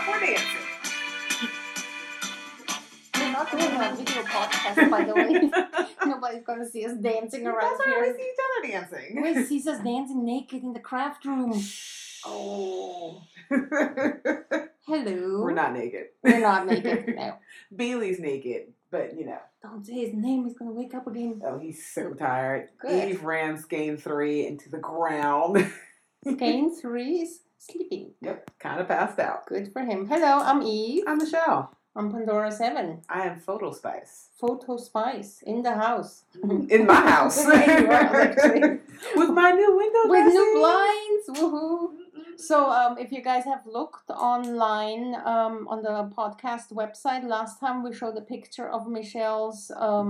up, we're dancing. We're not doing a video podcast, by the way. Nobody's going to see us dancing around That's why we here. see each other dancing. Nobody sees us dancing naked in the craft room. Oh. Hello. We're not naked. We're not naked, no. Bailey's naked, but you know. Don't say his name. He's going to wake up again. Oh, he's so tired. Good. Eve ran Skein 3 into the ground. Skein 3 is sleeping. Yep, kind of passed out. Good for him. Hello, I'm Eve. I'm Michelle. I'm Pandora 7. I am Photo Spice. Photo Spice in the house. In my house. Yeah, you are, actually. With my new window With dressing. new blinds. Woohoo. So, if you guys have looked online on the podcast website, last time we showed a picture of Michelle's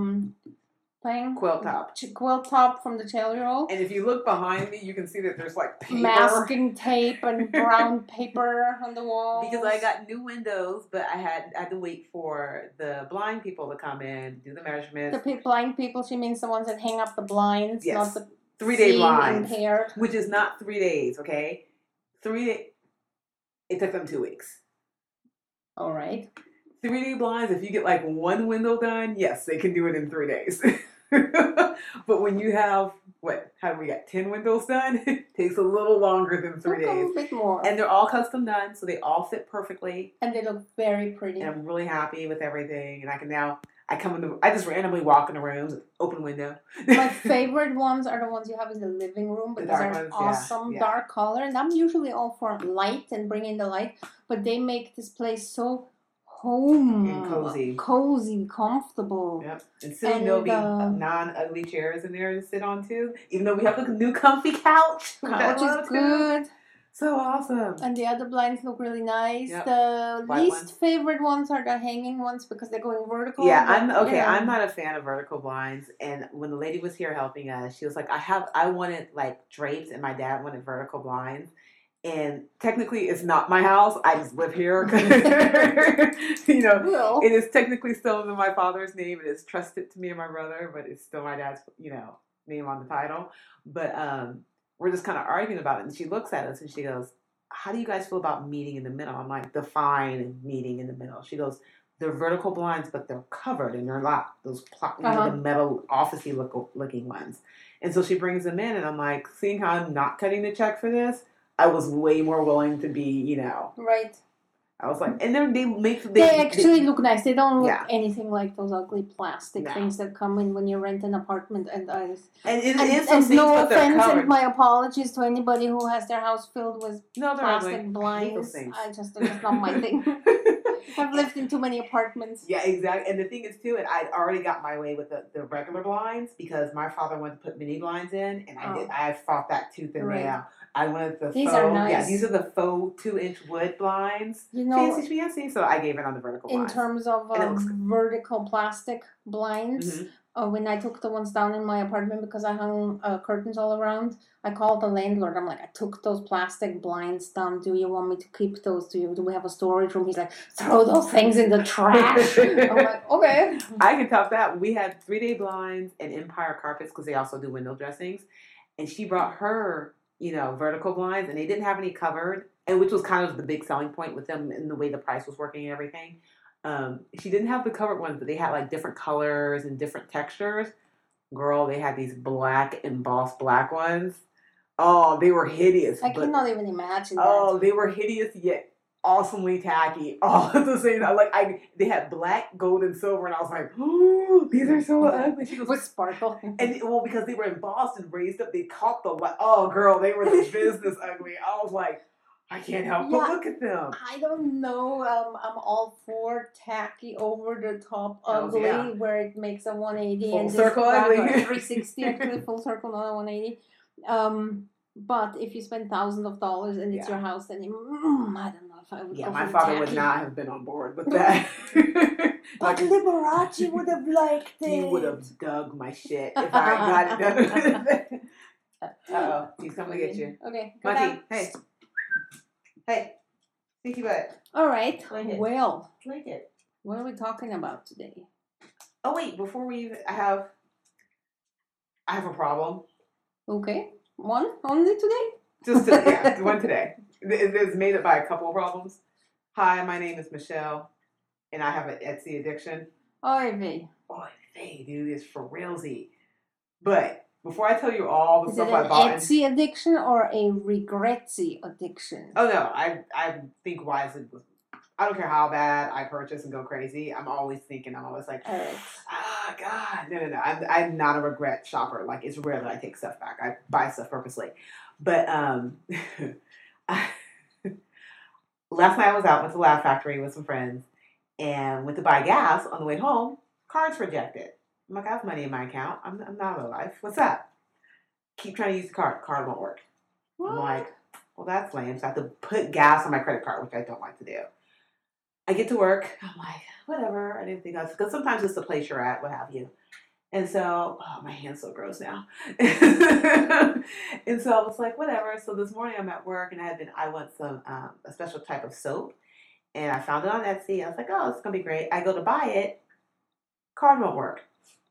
thing. Quilt top. Quilt top from the Jelly Roll. And if you look behind me, you can see that there's like paper. Masking tape and brown paper on the walls. Because I got new windows, but I had to wait for the blind people to come in, do the measurements. The blind people, she means the ones that hang up the blinds, Yes. not the 3-day seeing blinds. impaired. Which is not 3 days, okay? 3 days. It took them 2 weeks. All right. 3-day blinds, if you get like one window done, yes, they can do it in 3 days. But when you have, how do we got 10 windows done? It takes a little longer than 3 days. A bit more. And they're all custom done, so they all fit perfectly. And they look very pretty. And I'm really happy with everything. And I just randomly walk in the rooms, open window. My favorite ones are the ones you have in the living room because dark they're ones, awesome yeah. dark color. And I'm usually all for light and bring in the light, but they make this place so home And cozy, comfortable. Yep. And soon And, there'll be non-ugly chairs in there to sit on too. Even though we have a new comfy couch. which I Couch love, is too. good. So awesome. And the other blinds look really nice. Yep. The White least ones. favorite ones are the hanging ones because they're going vertical. Yeah, but, I'm not a fan of vertical blinds. And when the lady was here helping us, she was like, I wanted like drapes, and my dad wanted vertical blinds. And technically, it's not my house. I just live here. You know, Well, it is technically still in my father's name. It is trusted to me and my brother, but it's still my dad's, name on the title. But we're just kind of arguing about it. And she looks at us and she goes, how do you guys feel about meeting in the middle? I'm like, define meeting in the middle. She goes, they're vertical blinds, but they're covered and they're locked. Those the metal officey looking ones. And so she brings them in, and I'm like, seeing how I'm not cutting the check for this, I was way more willing to be, right. I was like, and then They actually look nice. They don't look Yeah. anything like those ugly plastic No. things that come in when you rent an apartment. And it is some and things, no but they're offense, covered. and my apologies to anybody who has their house filled with No, they're plastic ugly. blinds. Things. It's not my thing. I've lived in too many apartments. Yeah, exactly. And the thing is, too, and I'd already got my way with the regular blinds because my father wanted to put mini blinds in, and I fought that tooth and Right. nail. I wanted the These faux. are nice. Yeah, these are the faux 2-inch wood blinds. Fancy. So I gave it on the vertical In blinds. terms of And it looks good. vertical plastic blinds, Mhm. when I took the ones down in my apartment because I hung curtains all around, I called the landlord. I'm like, I took those plastic blinds down. Do you want me to keep those? Do we have a storage room? He's like, throw those things in the trash. I'm like, okay. I can top that. We had 3-day blinds and Empire carpets because they also do window dressings. And she brought her, vertical blinds, and they didn't have any covered, and which was kind of the big selling point with them in the way the price was working and everything. She didn't have the covered ones, but they had like different colors and different textures. Girl, they had these black embossed black ones. Oh, they were hideous. I cannot even imagine that. Oh, they were hideous yet awesomely tacky all at the same time. They had black, gold, and silver, and I was like, "Oh, these are so ugly." She goes, with sparkle. and because they were embossed and raised up, they caught the light. Oh, girl, they were the business ugly. I was like, I can't help but look at them. I don't know. I'm all for tacky, over the top Hells ugly, yeah. where it makes a 180 Full and circle ugly. 360 actually, full circle, not a 180. But if you spend thousands of dollars and it's your house, then I don't know if I would. Yeah, go my for father tacky. would not have been on board with that. But Liberace would have liked it. He would have dug my shit if I got it done. Uh-oh, he's coming to get you. Okay, Monkey, hey, stinky butt. All right. Like it. Well, Like it. what are we talking about today? Oh wait, before we even, I have a problem. Okay, one only today. Just today, one today. It's made up by a couple of problems. Hi, my name is Michelle, and I have an Etsy addiction. Oy vey. Oh, hey, dude, it's for realsy. But before I tell you all the Is it stuff I an bought, Etsy addiction or a regretsy addiction? oh no, I think wisely. I don't care how bad I purchase and go crazy. I'm always thinking. I'm always like, All right. ah, God, no. I'm not a regret shopper. Like it's rare that I take stuff back. I buy stuff purposely. But last night I was out with the Laugh Factory with some friends and went to buy gas on the way home. Cards rejected. I'm like, I have money in my account. I'm not low life. What's that? Keep trying to use the card. Card won't work. I'm like, well, that's lame. So I have to put gas on my credit card, which I don't like to do. I get to work. I'm like, whatever. I didn't think I was, because sometimes it's the place you're at, what have you. And so, oh, my hand's so gross now. And so I was like, whatever. So this morning I'm at work and I want some, a special type of soap. And I found it on Etsy. I was like, oh, it's going to be great. I go to buy it. Card won't work.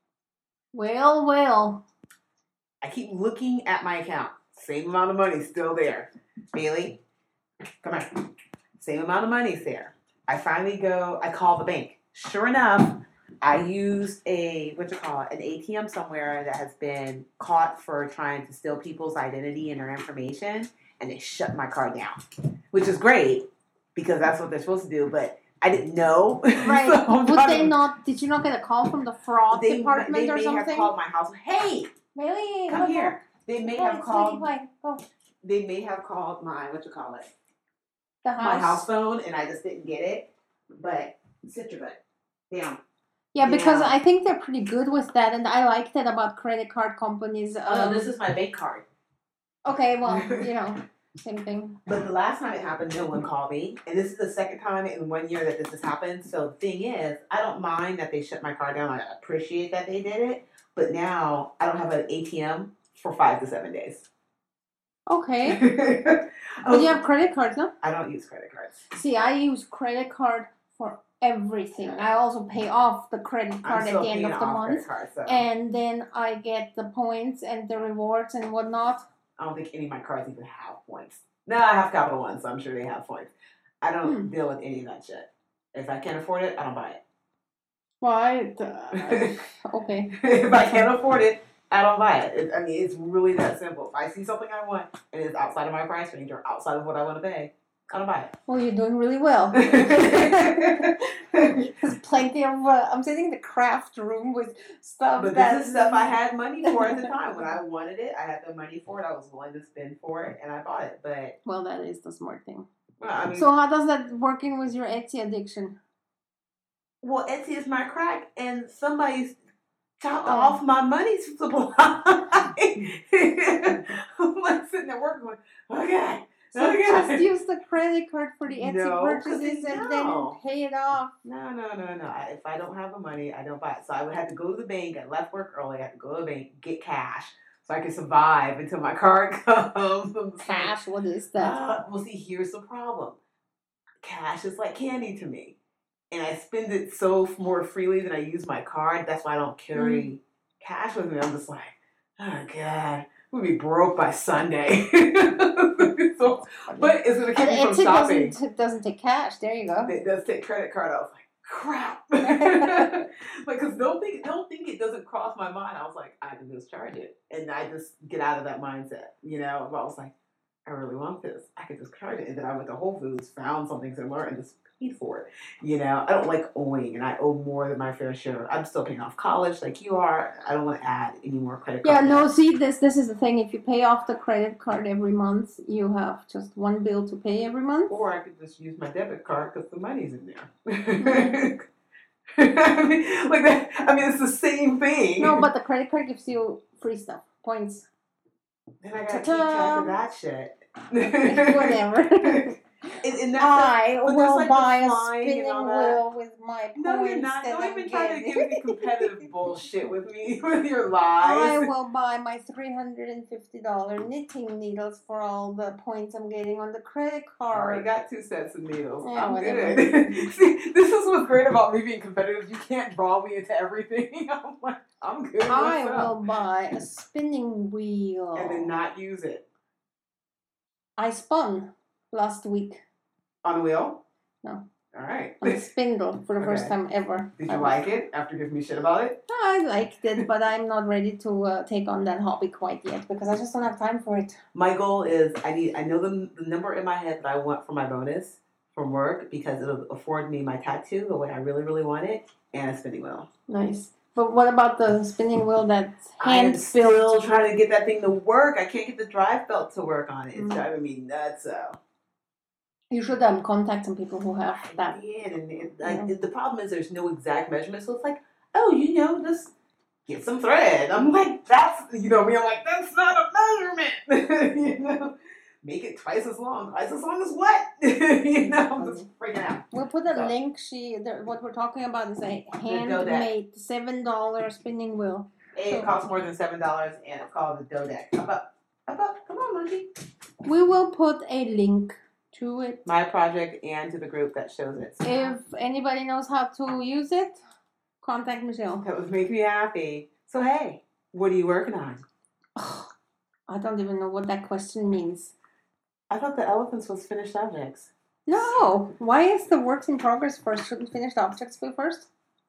Well. I keep looking at my account. Same amount of money still there. Bailey, come on. Same amount of money's there. I finally go, I call the bank. Sure enough, I used an ATM somewhere that has been caught for trying to steal people's identity and their information, and they shut my card down, which is great because that's what they're supposed to do, but I didn't know. Right. So did you not get a call from the fraud department they or may something? have called my house. Hey, Really? come here. They may have called. Go. They may have called my The house. my house phone, and I just didn't get it. But sit your butt down. Yeah, because Yeah. I think they're pretty good with that, and I like that about credit card companies. Oh, no, this is my bank card. Okay, well, same thing. But the last time it happened, no one called me, and this is the second time in 1 year that this has happened. So the thing is, I don't mind that they shut my card down. I appreciate that they did it, but now I don't have an ATM for 5 to 7 days. Okay. But you have credit cards, no? I don't use credit cards. See, I use credit card for everything. I also pay off the credit card at the end of the month. And then I get the points and the rewards and whatnot. I don't think any of my cards even have points. No, I have Capital One, so I'm sure they have points. I don't deal with any of that shit. If I can't afford it, I don't buy it. Why? Okay. If I can't afford it, I don't buy it. It's really that simple. If I see something I want and it's outside of my price range or outside of what I want to pay, I don't buy it. Well, you're doing really well. There's plenty of. I'm sitting in the craft room with stuff. But this is stuff I had money for at the time. When I wanted it, I had the money for it. I was willing to spend for it, and I bought it. But well, that is the smart thing. Well, so how does that work in with your Etsy addiction? Well, Etsy is my crack, and somebody's chopped off my money supply. I'm like sitting at work going, okay. So just use the credit card for the Etsy purchases and then pay it off. No. If I don't have the money, I don't buy it. So I would have to go to the bank. I left work early. I had to go to the bank, get cash, so I could survive until my card comes. Cash? What is that? Well, see, here's the problem. Cash is like candy to me. And I spend it so more freely than I use my card. That's why I don't carry cash with me. I'm just like, oh, God. We'll be broke by Sunday. So, but it's going to keep me from shopping. It doesn't take cash. There you go. It does take credit card. I was like, crap. Because don't think it doesn't cross my mind. I was like, I can just charge it. And I just get out of that mindset. But I was like, I really want this. I could just charge it. And then I went to Whole Foods, found something similar, and just paid for it. I don't like owing, and I owe more than my fair share. I'm still paying off college like you are. I don't want to add any more credit card. Yeah, no, see, this is the thing. If you pay off the credit card every month, you have just one bill to pay every month. Or I could just use my debit card because the money's in there. It's the same thing. No, but the credit card gives you free stuff, points. Then I gotta keep track of that shit. Whatever. I will buy a spinning wheel with my points. No, you're not. Don't even try to give me competitive bullshit with me with your lies. I will buy my $350 knitting needles for all the points I'm getting on the credit card. I already got 2 sets of needles. Yeah, I'm whatever. good. See, this is what's great about me being competitive. You can't draw me into everything. I'm like, I'm good. I will buy a spinning wheel. And then not use it. I spun last week. On a wheel? No. All right. On the spindle for the first Okay. time ever. Did you like it after giving me shit about it? I liked it, but I'm not ready to take on that hobby quite yet because I just don't have time for it. My goal is I know the number in my head that I want for my bonus from work because it'll afford me my tattoo the way I really, really want it and a spinning wheel. Nice. But what about the spinning wheel that's I'm hand still built? trying to get that thing to work. I can't get the drive belt to work on it. It's Mm. driving me nuts. You should contact some people who have I that. did, and Yeah. the problem is there's no exact measurement. So it's like, oh, just get some thread. I'm like, that's me. I'm like, that's not a measurement. Make it twice as long. Twice as long as what? I'm just freaking out. We'll put a So. link. What we're talking about is a Godek. handmade $7 spinning wheel. It costs more than $7, and it's called the Godek. Up. Come on, monkey. We will put a link to it. My project and to the group that shows it. So If anybody knows how to use it, contact Michelle. that would make me happy. So hey, what are you working on? I don't even know what that question means. I thought the elephants was finished objects. No. Why is the works in progress first? Shouldn't finished objects be first?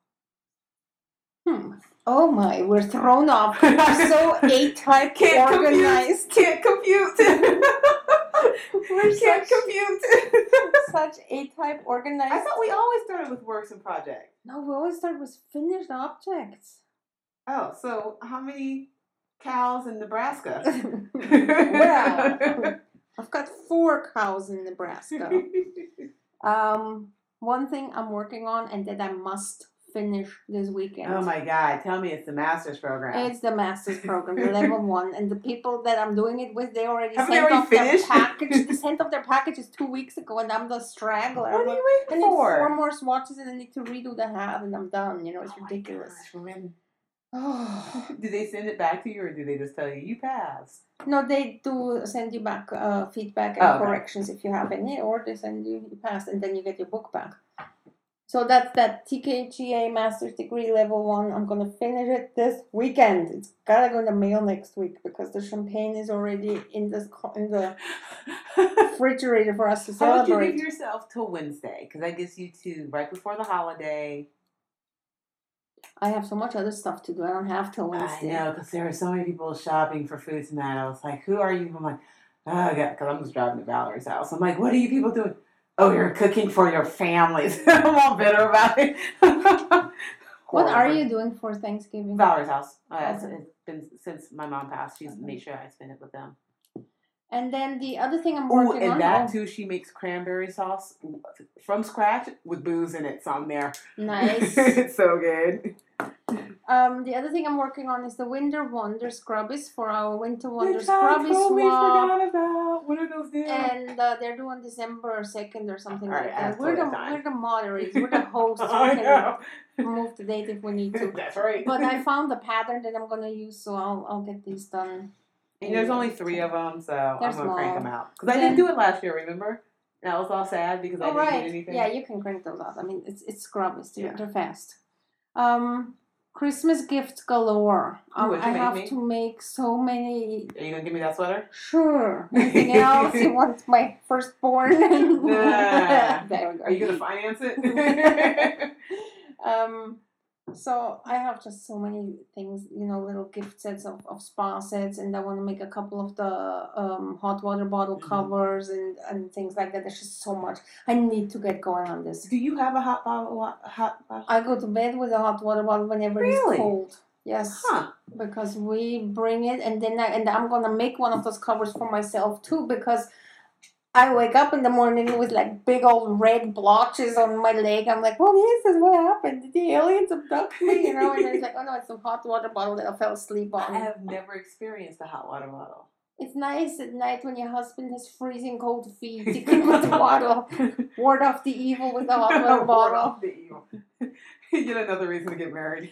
Oh my, we're thrown off. We're so A-type organized. Can't compute. Can't compute. Such A-type organized. I thought we always started with works and projects. No, we always start with finished objects. Oh, so how many cows in Nebraska? Well, I've got 4 cows in Nebraska. One thing I'm working on and that I must finish this weekend. Oh my God! Tell me it's the master's program. It's the master's program, the level 1, and the people that I'm doing it with, they already Haven't sent they already off their finished? package. They sent off their packages 2 weeks ago, and I'm the straggler. What are you I waiting need for? 4 more swatches, and I need to redo the hat, and I'm done. It's ridiculous. Oh. Did they send it back to you, or did they just tell you you passed? No, they do send you back feedback and Oh, okay. corrections if you have any, or they send you passed, and then you get your book back. So that's that TKGA Master's Degree Level 1. I'm going to finish it this weekend. It's got to go in the mail next week because the champagne is already in the refrigerator for us to How would you celebrate. give yourself till Wednesday? Because that gives you to right before the holiday. I have so much other stuff to do. I don't have till Wednesday. I know, because there were so many people shopping for food tonight. I was like, who are you? I'm like, oh, yeah, because I'm just driving to Valerie's house. I'm like, what are you people doing? Oh, you're cooking for your families. I'm all bitter about it. What are you doing for Thanksgiving? Valerie's house. Okay. It's been since my mom passed. She's made sure I spend it with them. And then the other thing I'm Ooh, working and on. that too, she makes cranberry sauce from scratch with booze in it. So I'm there. Nice. It's so good. The other thing I'm working on is the Winter Wonder Scrubbies for our Winter Wonder Which I Scrubby totally swap. forgot about. What are those due? And they're doing December 2nd or something All right, like I that. have We're plenty of the time. moderators. We're the hosts. I We know. can move the date if we need to. That's right. But I found the pattern that I'm gonna use, so I'll get these done. And there's only 3 of them, so I'm They're gonna crank small. them out. Because I didn't do it last year, remember? And I was all sad because I Oh didn't right, get anything. yeah, you can crank those out. I mean, it's Scrubbies. Yeah. They're fast. Christmas gifts galore. Ooh, what'd you I make have me? to make so many. Are you gonna give me that sweater? Sure. Anything else? You want my firstborn? Nah. There we go. Are you gonna finance it? So I have just so many things, little gift sets of spa sets, and I want to make a couple of the hot water bottle Mhm. covers and things like that. There's just so much. I need to get going on this. Do you have a hot bottle? I go to bed with a hot water bottle whenever Really? it's cold. Yes, Huh. because we bring it, and then I'm gonna make one of those covers for myself too, because I wake up in the morning with like big old red blotches on my leg. I'm like, what is this? What happened? Did the aliens abduct me? And it's like, oh no, it's a hot water bottle that I fell asleep I on. have never experienced a hot water bottle. It's nice at night when your husband has freezing cold feet. You can put the bottle, ward off the evil with the hot water Ward bottle. off the evil. Yet another reason to get married.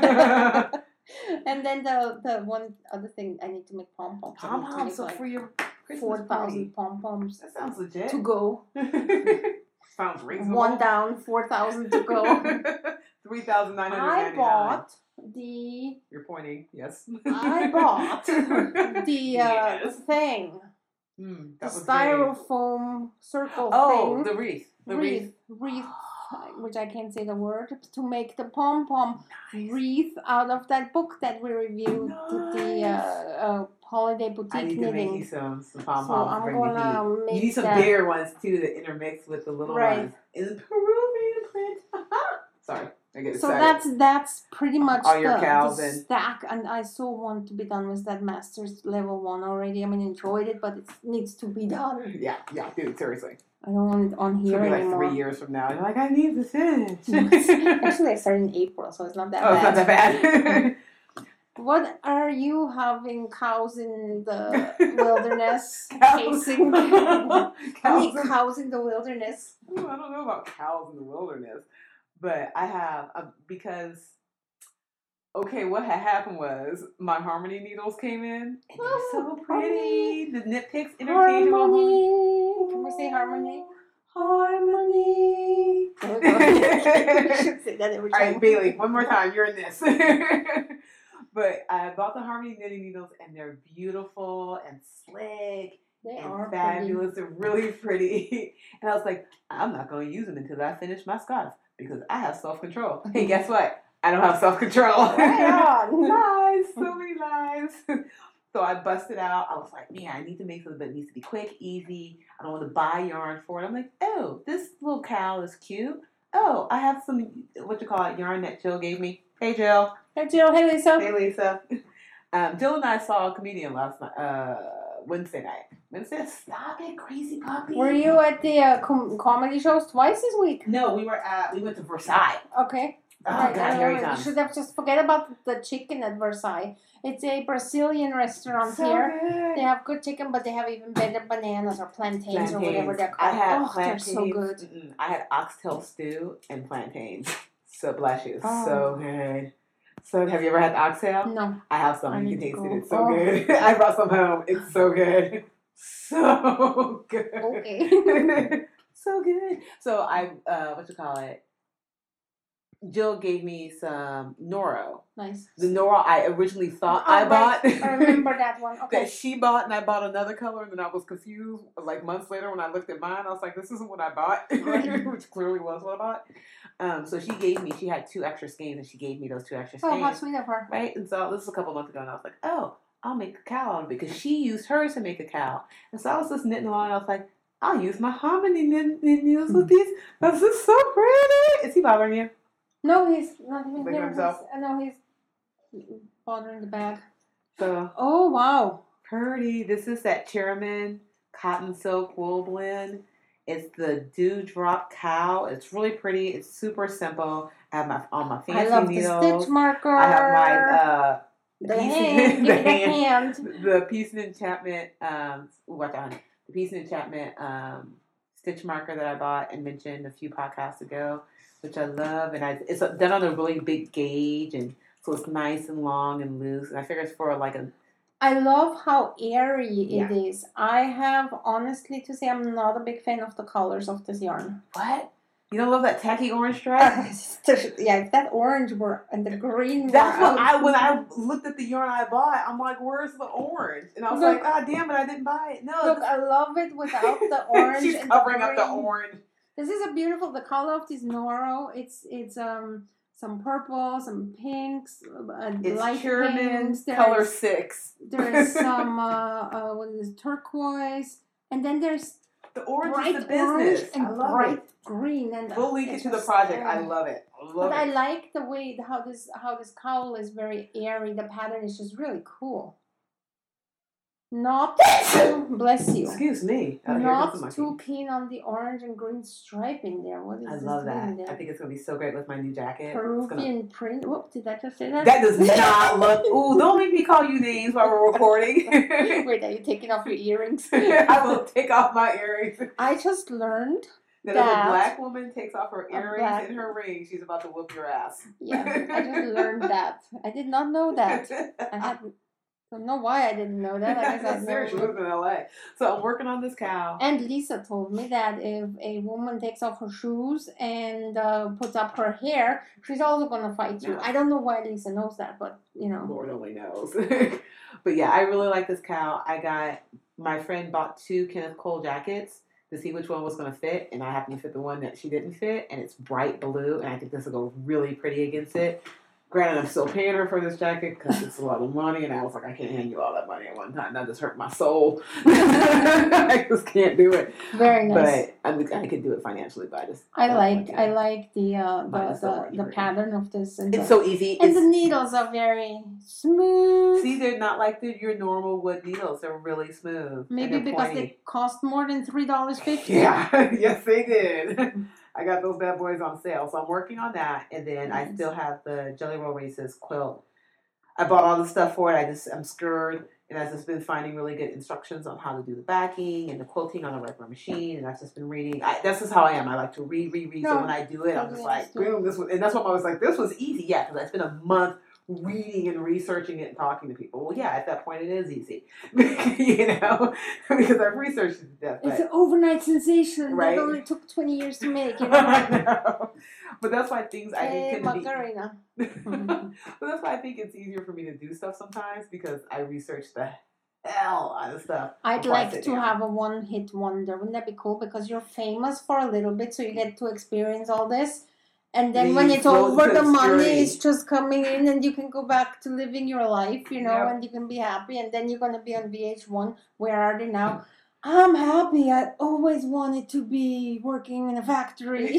And then the one other thing, I need to make pom-poms. I need to Pom-poms, make, so like, for your Christmas 4,000 party. pom-poms That sounds legit. to go. Sounds reasonable. 1 down, 4,000 to go. 3,999. I bought the You're pointing, yes. I bought the Yes. thing, Mm, the that was styrofoam circle Oh, thing. the wreath. The wreath. wreath, which I can't say the word, to make the pom-pom Nice. wreath out of that book that we reviewed, the Nice. Holiday I Boutique need to make you Knitting. some So pom-poms to I'm bring the gonna heat. You need make some that. bigger ones too to intermix with the little Right. ones. In the Peruvian print. Sorry, I get So excited. that's pretty much All your the cows and stack, and I so want to be done with that master's level 1 already. I mean, enjoyed it, but it needs to be done. yeah, dude, seriously. I don't want it on It's here gonna be like anymore. 3 years from now. You're like, I need to finish. Actually, I started in April, so it's not that Oh, bad. it's not that bad. What are you having cows in the wilderness Cows. chasing? How many Cows. cows in the wilderness? Ooh, I don't know about cows in the wilderness, but I have because okay, what had happened was my harmony needles came in and they were so pretty. The knit picks interchangeable. Harmony. Can we say harmony? Harmony. We should say that every All time. right, Bailey, one more time. You're in this. But I bought the Harmony knitting needles, and they're beautiful and slick They and are fabulous. They're really pretty. And I was like, I'm not going to use them until I finish my scarf because I have self-control. Hey, guess what? I don't have self-control. Right on. Lies. So many lies. So I busted out. I was like, man, I need to make something, but it needs to be quick, easy. I don't want to buy yarn for it. I'm like, oh, this little cow is cute. Oh, I have some, yarn that Jill gave me. Hey, Jill. Hey, Jill. Hey, Lisa. Hey, Lisa. Jill and I saw a comedian last night, Wednesday night. Wednesday, stop it, crazy puppy. Were you at the comedy shows twice this week? No, we went to Versailles. Okay. Oh, Right, God, Harry you times. should have just forget about the chicken at Versailles. It's a Brazilian restaurant So here. good. They have good chicken, but they have even better bananas or plantains or whatever they're called. I had oh, plantains. they're so good. I had oxtail stew and plantains. So bless you. Oh. So good. So have you ever had the oxtail? No. I have some. I You need can to taste it. go. It's so good. I brought some home. It's so good. So good. Okay. So good. So I Jill gave me some Noro. Nice. The Noro I originally thought I bought. I remember that one. Okay. That she bought, and I bought another color, and then I was confused. Like months later, when I looked at mine, I was like, "This isn't what I bought," Right. which clearly was what I bought. So she gave me. She had 2 extra skeins, and she gave me those 2 extra Oh, skeins. how sweet of her. Right, and so this was a couple months ago, and I was like, "Oh, I'll make a cow out of it," because she used hers to make a cow. And so I was just knitting along, and I was like, "I'll use my Harmony needles with these. This is so pretty." Is he bothering you? No, he's not even Like here. himself? I know he's bothering the bag. So Oh, wow. pretty. This is that Chairman cotton silk wool blend. It's the Dewdrop Cow. It's really pretty. It's super simple. I have my fancy I love needles. the stitch marker. I have my the piece hand. Give me the hand. the Peace and Enchantment the Peace and Enchantment stitch marker that I bought and mentioned a few podcasts ago, which I love, and it's done on a really big gauge, and so it's nice and long and loose. And I figure it's for like a. I love how airy Yeah. it is. I have, honestly to say, I'm not a big fan of the colors of this yarn. What? You don't love that tacky orange stripe? Yeah, if that orange were and the green That's were what when I looked at the yarn I bought, I'm like, where's the orange? And I was Look. like, God damn it, I didn't buy it. No. Look, I love it without the orange. She's and covering the up the green. orange. This is a beautiful. The color of this Noro. It's some purple, some pinks, It's light Sherman pinks. color 6. There's some what is it, turquoise, and then there's The orange bright is the orange business. and I love bright it. green. And We'll link it it's to the just, project. I love it. I love But I it. like the way how this cowl is very airy. The pattern is just really cool. Not bless you. Excuse me. Oh, here Not comes the too monkey. keen on the orange and green striping there. What is I this love doing that. there? I think it's gonna be so great with my new jacket. Peruvian print. Whoop, did I just say that? That does not look. Ooh, don't make me call you names while we're recording. Wait, are you taking off your earrings? I will take off my earrings. I just learned. That if a That- black woman takes off her A earrings black- and her ring, she's about to whoop your ass. Yeah, I just learned that. I did not know that. I don't know why I didn't know that. I guess I've never. Seriously, she lives in LA. So I'm working on this cow. And Lisa told me that if a woman takes off her shoes and puts up her hair, she's also gonna fight you. No. I don't know why Lisa knows that, but you know. Lord only knows. But yeah, I really like this cow. My friend bought 2 Kenneth Cole jackets to see which one was going to fit, and I happened to fit the one that she didn't fit, and it's bright blue, and I think this will go really pretty against it. Granted, I'm still paying her for this jacket because it's a lot of money, and I was like, I can't hand you all that money at one time. That just hurt my soul. I just can't do it. Very nice. But I could do it financially, but I don't want to. like Mine is so the ordinary. pattern of this, and It's so easy. and the needles are very smooth. See, they're not like your normal wood needles. They're really smooth. Maybe and they're because pointy. they cost more than $3.50. Yeah, yes, they did. I got those bad boys on sale, so I'm working on that, and then I still have the Jelly Roll Races quilt. I bought all the stuff for it. I'm scared, and I've just been finding really good instructions on how to do the backing and the quilting on the regular machine, and I've just been reading. That's just how I am. I like to read. No, So when I do it, I'm just like, boom, this was, and that's why I was like, this was easy, yeah, because I spent a month reading and researching it and talking to people. Well, yeah, at that point it is easy, because I've researched it to death. It's an overnight sensation Right? that only took 20 years to make. I know. But that's why things I think can Macarena. be. But that's why I think it's easier for me to do stuff sometimes because I research the hell out of stuff. I'd before I like sit to down. have a one-hit wonder. Wouldn't that be cool? Because you're famous for a little bit, so you get to experience all this. And then when Leave it's those over, to the money obscurity. is just coming in, and you can go back to living your life, Yep. and you can be happy. And then you're going to be on VH1. Where are they now? I'm happy. I always wanted to be working in a factory.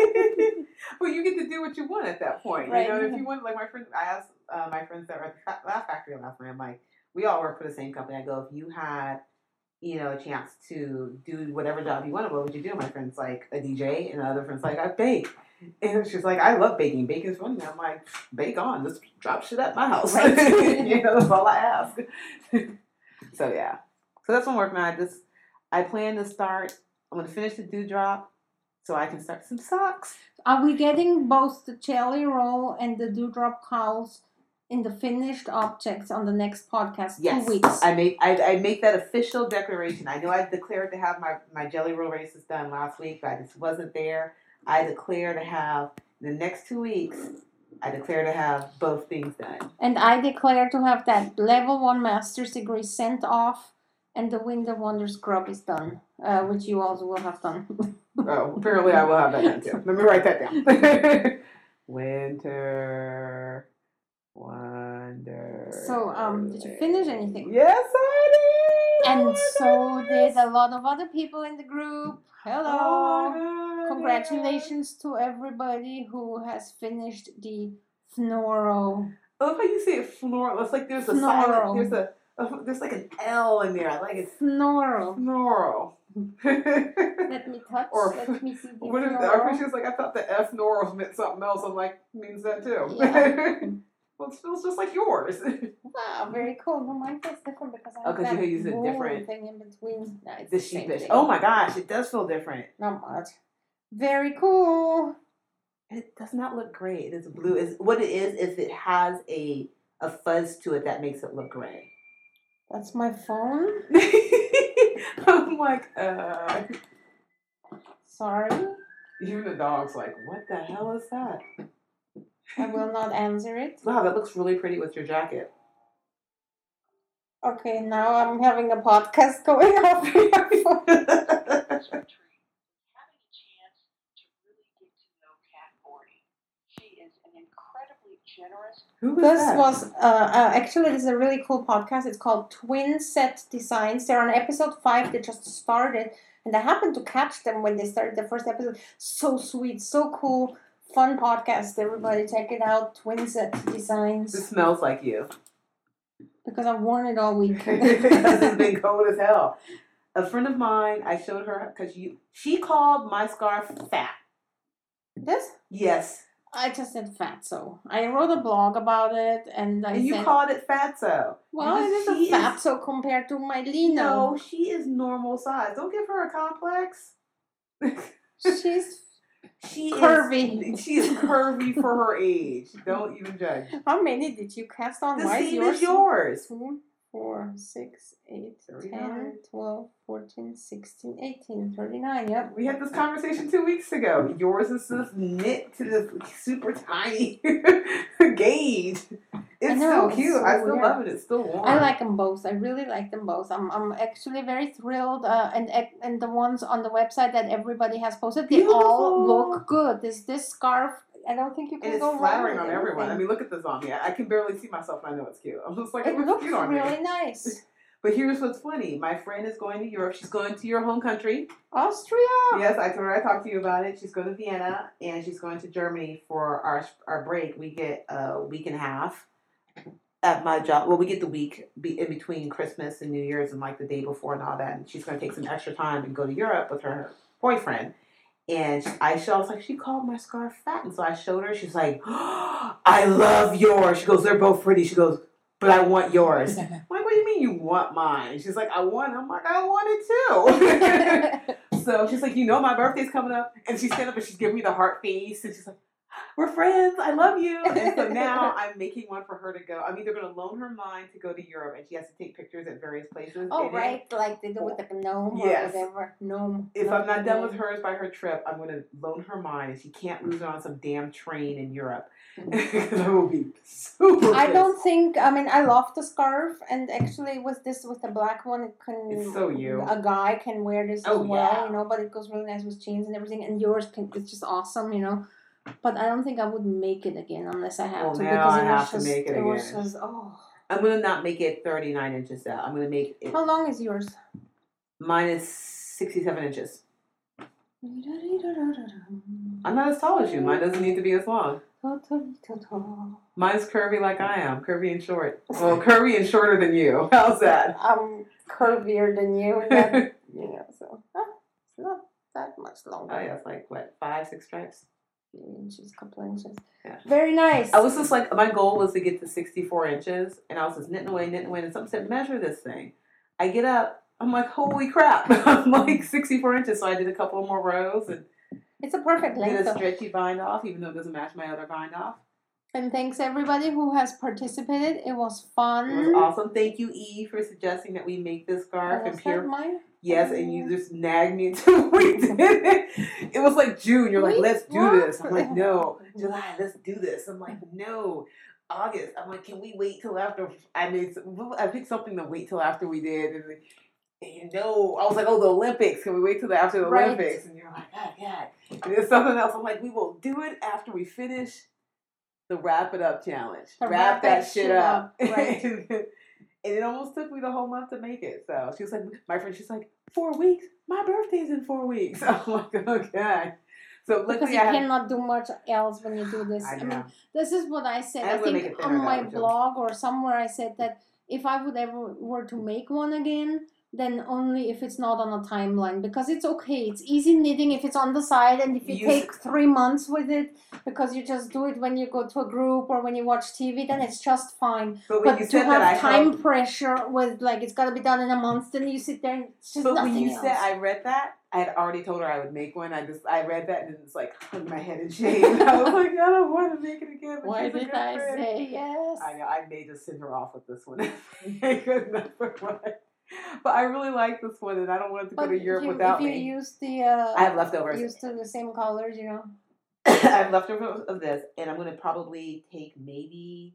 Well, you get to do what you want at that point. Right. If you want, like my friend, I asked my friends that were at the last factory last night, I'm like, we all work for the same company. I go, if you had, a chance to do whatever job you wanted, what would you do? My friend's like a DJ, and the other friend's like, I bake. And she's like, I love baking. Baking's fun. And I'm like, bake on. Just drop shit at my house. Right. That's all I ask. So, yeah. So that's what I'm working on. I plan to start, I'm going to finish the dewdrop so I can start some socks. Are we getting both the jelly roll and the dewdrop cowls in the finished objects on the next podcast? Yes. 2 weeks. I make that official declaration. I know I declared to have my jelly roll races done last week, but I just wasn't there. I declare to have, in the next 2 weeks, I declare to have both things done. And I declare to have that level 1 master's degree sent off, and the Winter Wonder scrub is done, which you also will have done. Oh, apparently I will have that done too. Let me write that down. Winter Wonder. So, did you finish anything? Yes, I did. And so there's a lot of other people in the group. Hello. Oh my God, Congratulations to everybody who has finished the Fnoro. I love how you say it floral. It's like there's a Fnoro. silent, there's like an L in there. I like it. Fnoro. Floral. Let me touch. Or Let me see the what if Fnoro. she was like, I thought the F Norals meant something else. I'm like, means that too. Yeah. Well, it feels just like yours. Wow, very cool. No, mine feels different because I Oh, have 'cause you that use a wool different- thing in between. No, it's The same sheepish. thing. Oh my gosh, it does feel different. Not much. Very cool. It does not look gray. It is blue. What it is it has a fuzz to it that makes it look gray. That's my phone. I'm like, Sorry. even the dog's like, what the hell is that? I will not answer it. Wow, that looks really pretty with your jacket. Okay, now I'm having a podcast going off. Having a chance to really get to know Kat Forty. She is an incredibly generous. Who is This that? was actually this is a really cool podcast. It's called Twin Set Designs. They're on episode 5. They just started, and I happened to catch them when they started the first episode. So sweet, so cool, fun podcast. Everybody check it out. Twin Set It Designs, smells like you. because I've worn it all week. It's been cold as hell. A friend of mine, I showed her because she called my scarf fat. This Yes, I just said fatso. I wrote a blog about it, and I and you said, called it fatso. well, it is a She fatso compared to my Lino. No, she is normal size. Don't give her a complex. She's She curvy. She is curvy for her age. Don't even judge. How many did you cast on? The Why is same yours? as yours. 2, 4, 6, 8, 39. 10, 12, 14, 16, 18, 39. Yep. We had this conversation 2 weeks ago. Yours is this knit to this super tiny gauge. It's know, so it's cute. so I still weird. love it. It's still warm. I like them both. I really like them both. I'm actually very thrilled. And the ones on the website that everybody has posted, they all Beautiful. look good. This scarf, I don't think you And can it's go wrong flattering with on everyone. I anything. mean, look at this on me. I can barely see myself and I know it's cute. I'm just like, It looks looks cute on me. really nice. But here's what's funny. My friend is going to Europe. She's going to your home country. Austria. Yes, I told her I talked to you about it. She's going to Vienna and she's going to Germany for our break. We get a week and a half at my job. Well, we get the week in between Christmas and New Year's and like the day before and all that. And she's going to take some extra time and go to Europe with her boyfriend. And I was like, she called my scarf fat. And so I showed her. She's like, oh, I love yours. She goes, they're both pretty. She goes, but I want yours. I'm like, what do you mean you want mine? And she's like, I want it. I'm like, I want it too. So she's like, you know my birthday's coming up. And she stand up and she's giving me the heart face. And she's like, we're friends. I love you. And so now I'm making one for her to go. I'm either going to loan her mine to go to Europe, and she has to take pictures at various places. Oh, right, like they do with the gnome Yes. or whatever. Gnome. If I'm not done with gnome. hers by her trip, I'm going to loan her mine, and she can't lose it on some damn train in Europe. Because I will be super I pissed. don't think. I mean, I love the scarf, and actually, with the black one, it can. It's so you. A guy can wear this Oh, as well, yeah. you know. But it goes really nice with jeans and everything. And yours can. It's just awesome, you know. But I don't think I would make it again unless I have Well, to now because I it have was to just. make it was again. just oh. I'm going to not make it 39 inches out. I'm going to make it. How long is yours? Mine is 67 inches. I'm not as tall as you. Mine doesn't need to be as long. Mine's curvy like I am. Curvy and short. Well, curvy and shorter than you. How's that? I'm curvier than you. That, you know, so it's not that much longer. Oh, yeah. It's like, what, 5, 6 stripes? Few inches, couple inches. Yeah. Very nice. I was just like, my goal was to get to 64 inches. And I was just knitting away. And something said, measure this thing. I get up. I'm like, holy crap. I'm like 64 inches. So I did a couple more rows and It's a perfect length. did a though. stretchy bind off, even though it doesn't match my other bind off. And thanks everybody who has participated. It was fun. It was awesome. Thank you, E, for suggesting that we make this scarf. Was And that Pierre, mine? yes, and you just nagged me until we did it. It was like June. You're like, Wait, let's do what? this. I'm like, no. July, let's do this. I'm like, no. August. I'm like, can we wait till after? I picked something to wait till after we did. And you know, I was like, oh, the Olympics. Can we wait till after the Right. Olympics? And you're like, oh, God. And there's something else. I'm like, we will do it after we finish the Wrap It Up challenge. The Wrap that shit up. Right. And it almost took me the whole month to make it. So she was like, my friend, she's like, 4 weeks? My birthday's in 4 weeks. I'm like, okay. So Because luckily you I have, cannot do much else when you do this. I I mean, know. this is what I said. I'm I gonna make think it thinner, on my though, Jill. blog or somewhere I said that if I would ever were to make one again, then only if it's not on a timeline, because it's okay. It's easy knitting if it's on the side, and if you You- take 3 months with it because you just do it when you go to a group or when you watch TV, then it's just fine. But when But you to said that, I have time held, pressure with like it's got to be done in a month, then you sit there and it's just but nothing when you else. said I read that, I had already told her I would make one. I read that and it's like hung my head in shame. I was like, I don't want to make it again. But Why she's a did good I friend. say yes? I know. I may just send her off with this one. Good enough for one. But I really like this one, and I don't want it to go to Europe without if you me. use the I have leftovers. used to the same colors, you know. I have leftovers of this, and I'm going to probably take maybe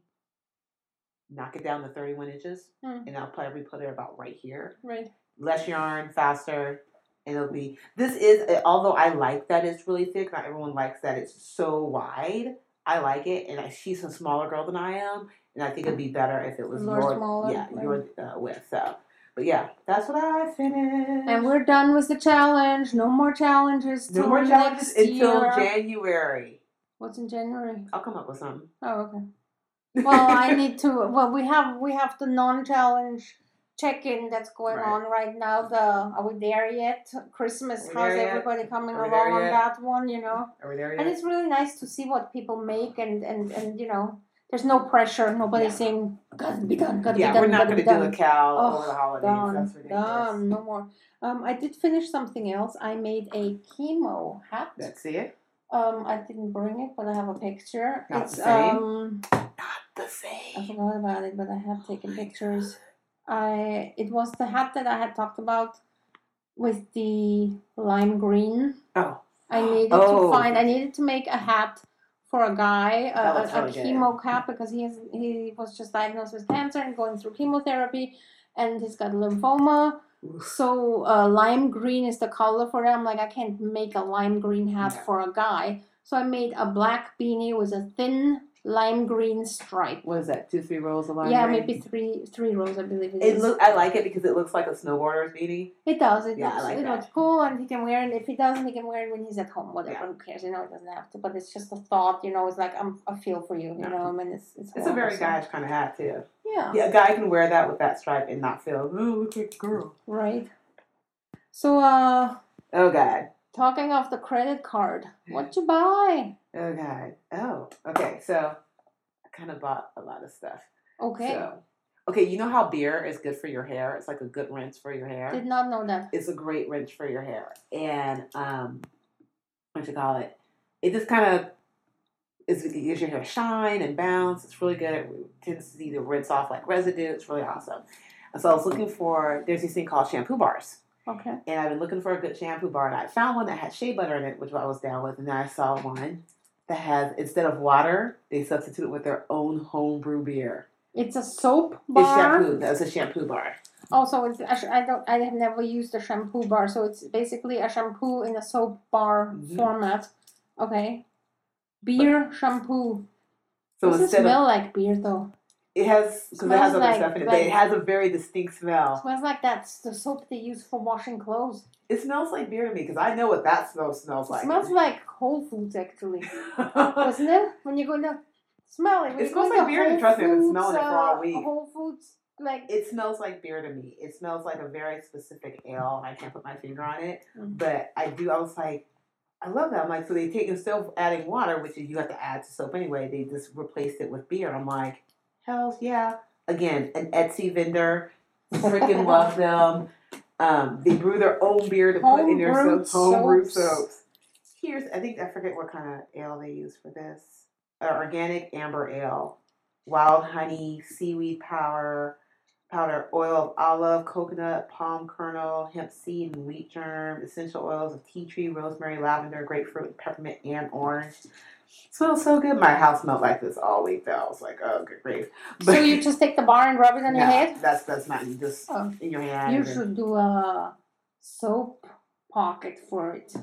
knock it down to 31 inches, and I'll probably put it about right here. Right. Less yarn, faster, and it'll be. This is, although I like that it's really thick. Not everyone likes that it's so wide. I like it, and she's a smaller girl than I am, and I think it'd be better if it was A little smaller, your width. So, but yeah, that's what I finished. And we're done with the challenge. No more challenges. no till more challenges next until year. January. What's in January? I'll come up with something. Oh, okay. Well, I need to. Well, we have the non-challenge check-in that's going Right. on right now. Are we there yet? Christmas. Are we How's there yet? everybody coming Are we along there on yet? that one? You know. Are we there And yet? it's really nice to see what people make and you know, there's no pressure. Nobody's Yeah. saying gotta be done, gotta Yeah, be done. we're not gotta going to be do done. a cow Oh, over the holidays. Done, That's ridiculous. done, no more. I did finish something else. I made a chemo hat. That's it. I didn't bring it, but I have a picture. Not It's the same? um The I same. forgot about it, but I have taken pictures. It was the hat that I had talked about with the lime green. Oh. I needed Oh. I needed to make a hat for a guy, That looks a really good. chemo cap, because he was just diagnosed with cancer and going through chemotherapy, and he's got lymphoma. So lime green is the color for it. I'm like, I can't make a lime green hat No. for a guy. So I made a black beanie with a thin lime green stripe. What is that? 2-3 rows of line? Yeah, green? maybe three rows, I believe it It is. I like it because it looks like a snowboarder's beanie. It does. It Yeah, I looks, like it that. looks cool, and he can wear it. If he doesn't, he can wear it when he's at home. Whatever, Yeah. who cares? He doesn't have to. But it's just a thought, It's like I feel for you, Yeah. I mean, it's It's a horrible, very so- guyish kind of hat too. Yeah. Yeah, a guy can wear that with that stripe and not feel, oh, look like a girl. Right. So Oh God. talking of the credit card, what you buy? Oh God. Oh. Okay. So I kind of bought a lot of stuff. Okay. So, okay, you know how beer is good for your hair? It's like a good rinse for your hair. Did not know that. It's a great rinse for your hair. And what you call it? It just kind of it gives your hair shine and bounce. It's really good. It tends to rinse off like residue. It's really awesome. And so I was looking for, there's this thing called shampoo bars. Okay. And I've been looking for a good shampoo bar, and I found one that had shea butter in it, which I was down with. And then I saw one that has, instead of water, they substitute with their own homebrew beer. It's a soap It's bar. shampoo. That's a shampoo bar. Also, I have never used a shampoo bar, so it's basically a shampoo in a soap bar Mhm. format. Okay. Beer shampoo. So Doesn't instead smell of, like beer though. it has, because it Smells has other like- stuff in it, like- but it has a very distinct smell. Smells like that's the soap they use for washing clothes. It smells like beer to me, because I know what that smells like. Smells like Whole Foods actually, doesn't it? When you go to smell it. When It you go smells into like beer, and Whole trust me, I've been Foods, smelling it for all week. Whole Foods, like It smells like beer to me. It smells like a very specific ale, and I can't put my finger on it. Mm. But I was like, I love that. I'm like, so they take, instead of adding water, which is you have to add to soap anyway, they just replaced it with beer. I'm like, hell yeah. Again, an Etsy vendor, freaking love them. They brew their own beer to put in their Homebrewed soaps, homebrew soaps. soaps. I forget what kind of ale they use for this. Organic amber ale, wild honey, seaweed powder, oil of olive, coconut, palm kernel, hemp seed, and wheat germ, essential oils of tea tree, rosemary, lavender, grapefruit, peppermint, and orange. It smells so good. My house smelled like this all week though. I was like, oh, good grief. so you just take the bar and rub it on your No, head. that's not, you just Oh. in your hand. You and then- should do a soap pocket for it.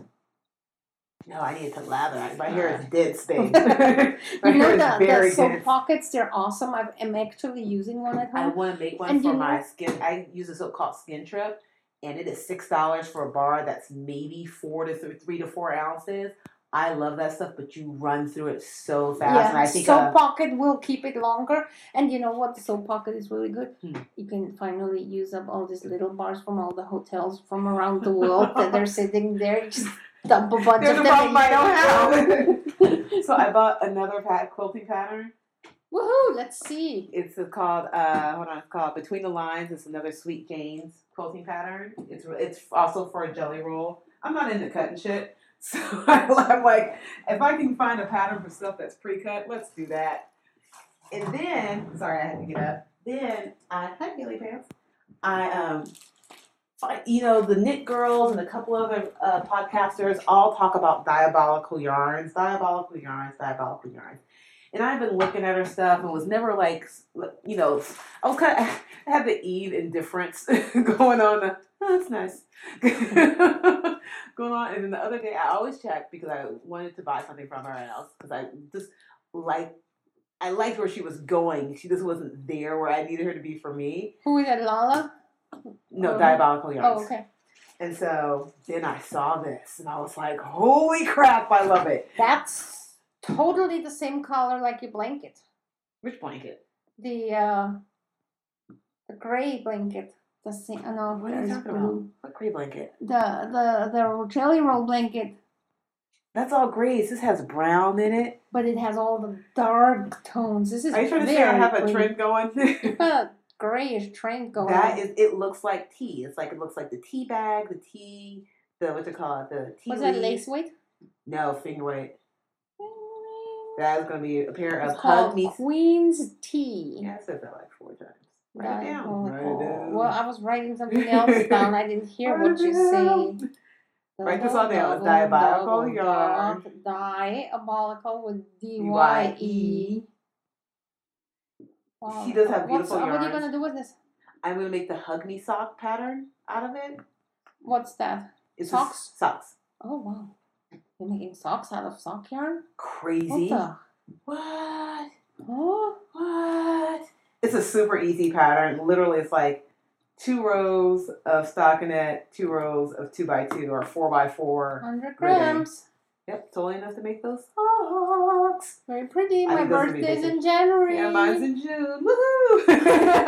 No, I need to lather. My hair is dead stained. You My hair know is very the soap dense. pockets, they're awesome. I'm actually using one at I home. want to make one And for you my know- skin. I use a soap called Skin Trip, and it is $6 for a bar that's maybe 3 to 4 ounces. I love that stuff, but you run through it so fast, and I think soap pocket will keep it longer. And you know what? The soap pocket is really good. Hmm. You can finally use up all these little bars from all the hotels from around the world that they're sitting there. You just dump a bunch There's of a them problem I in don't have. So I bought another quilting pattern. Woohoo! Let's see. It's called it's called Between the Lines. It's another Sweet Jane's quilting pattern. It's also for a jelly roll. I'm not into cutting shit, so I'm like, if I can find a pattern for stuff that's pre-cut, let's do that. And then, sorry, I had to get up. Then hi Haley Pants. The Knit Girls and a couple other podcasters all talk about diabolical yarns. And I've been looking at her stuff and was never like, I was kind of, I had the Eve indifference going on. That's nice. Going on. And then the other day, I always check because I wanted to buy something from her else because I just I liked where she was going. She just wasn't there where I needed her to be for me. Who is that, Lala? No, Oh. Diabolical Yarns. Oh, okay. And so then I saw this and I was like, holy crap, I love it. That's totally the same color like your blanket. Which blanket? The gray blanket. The same. No, What are you there's talking blue. about? What gray blanket? The jelly roll blanket, That's all gray. This has brown in it. but it has all the dark tones. This is Are you trying to say very I have a pretty. trend going? A grayish trend going. It looks like tea. It looks like the tea bag, the tea, what's it called? The tea Was that leaves. lace weight? No, finger weight. That is going to be a pair of It's Hug called Me. Queen's Tea. Yeah, I said that like 4 times. Write it down. Diabolical. Write it down. Well, I was writing something else down. I didn't hear what you say. Write this on there. It's diabolical yarn. Diabolical with DYE. DYE. Wow. She does have beautiful What are you yarns. gonna do with this? I'm gonna make the Hug Me sock pattern out of it. What's that? It's Socks? Socks. Oh wow. You're making socks out of sock yarn? Crazy. What? What? It's a super easy pattern. Literally, it's like 2 rows of stockinette, 2 rows of 2x2 or 4x4. 100 grams. Yep, totally enough to make those socks. Very pretty. I My think those would be birthday's basic. in January. Yeah, mine's in June. Woohoo!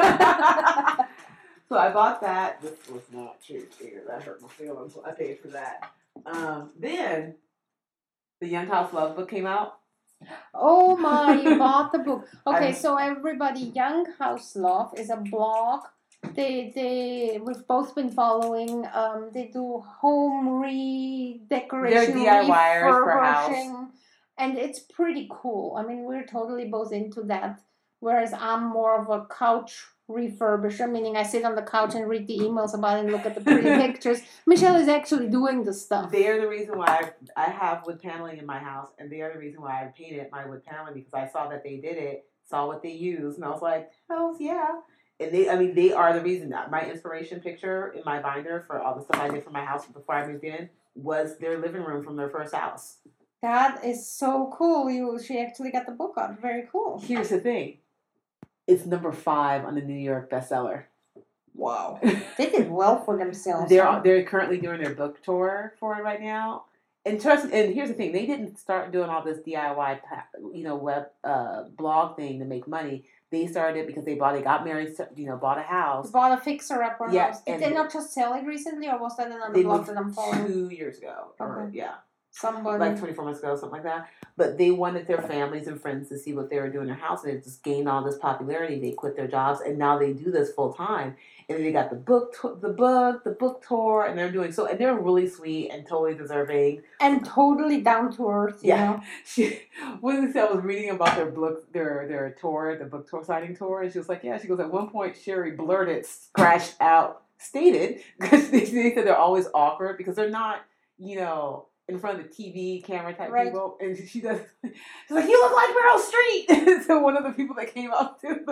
So I bought that. This was not cheap either. That hurt my feelings. I paid for that. Then the Young House Love book came out. Oh my, you bought the book. Okay, I'm- so everybody, Young House Love is a blog. We've both been following. They do home redecoration, They're DIYers for house. refurbishing, and it's pretty cool. I mean, we're totally both into that. Whereas I'm more of a couch refurbisher, meaning I sit on the couch and read the emails about it and look at the pretty pictures. Michelle is actually doing the stuff. They are the reason why I have wood paneling in my house, and they are the reason why I painted my wood paneling because I saw that they did it, saw what they used, and I was like, hells yeah. And they are the reason that my inspiration picture in my binder for all the stuff I did for my house before I moved in was their living room from their first house. That is so cool. She actually got the book out. Very cool. Here's the thing. It's number 5 on the New York bestseller. Wow. They did well for themselves. They're currently doing their book tour for it right now. And here's the thing, they didn't start doing all this DIY, web blog thing to make money. They started it because they got married, bought a house. Bought a fixer-upper house. Did and they not just sell it recently, or was that another they blog moved that I'm following? 2 years ago. Or, Okay. yeah. Somebody. Like 24 months ago, something like that. But they wanted their families and friends to see what they were doing in their house, and it just gained all this popularity. They quit their jobs, and now they do this full time. And then they got the book tour, and they're doing so, and they're really sweet and totally deserving and totally down to earth. You know? When I was reading about their tour, the book tour signing tour, and she was like, yeah. She goes, at one point, Sherry blurted, scratched out, stated because they said they're always awkward because they're not, in front of the TV camera type people, and she's like, you look like Meryl Streep. So one of the people that came up to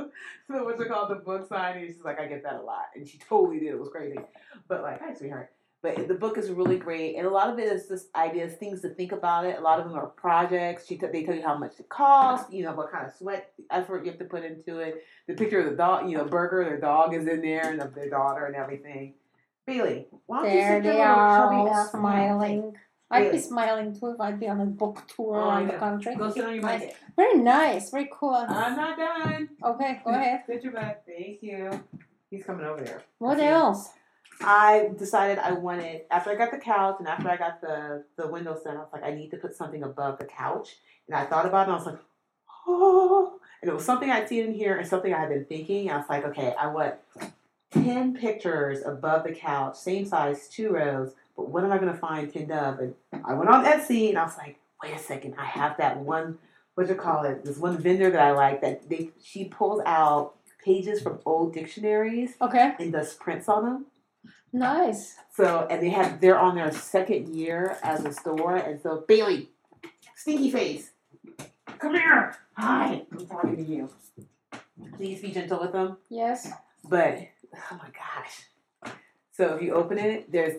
the book signing, she's like, I get that a lot, and she totally did. It was crazy, but like, hi, sweetheart. But the book is really great, and a lot of it is just ideas, things to think about it. A lot of them are projects. They tell you how much it costs, what kind of sweat effort you have to put into it. The picture of the dog, Burger, their dog is in there, and of their daughter and everything. Bailey, why don't you sit they your are little chubby all ass down? smiling. I'd be smiling too if I'd be on a book tour around the country. Go sit on your Nice. blanket. Very nice, very cool. I'm not done. Okay, go ahead. Sit your back. Thank you. He's coming over there. What else? I decided I wanted, after I got the couch and after I got the windowsill, I was like, I need to put something above the couch. And I thought about it and I was like, oh. And it was something I'd seen in here and something I had been thinking. I was like, okay, I want 10 pictures above the couch, same size, 2 rows. But what am I going to find 10 of? And I went on Etsy and I was like, wait a second, I have that one, this one vendor that I like that she pulls out pages from old dictionaries and does prints on them. Nice. So, and they're on their 2nd year as a store. And so, Bailey, stinky face, come here. Hi, I'm talking to you. Please be gentle with them. Yes. But, oh my gosh. So if you open it, they're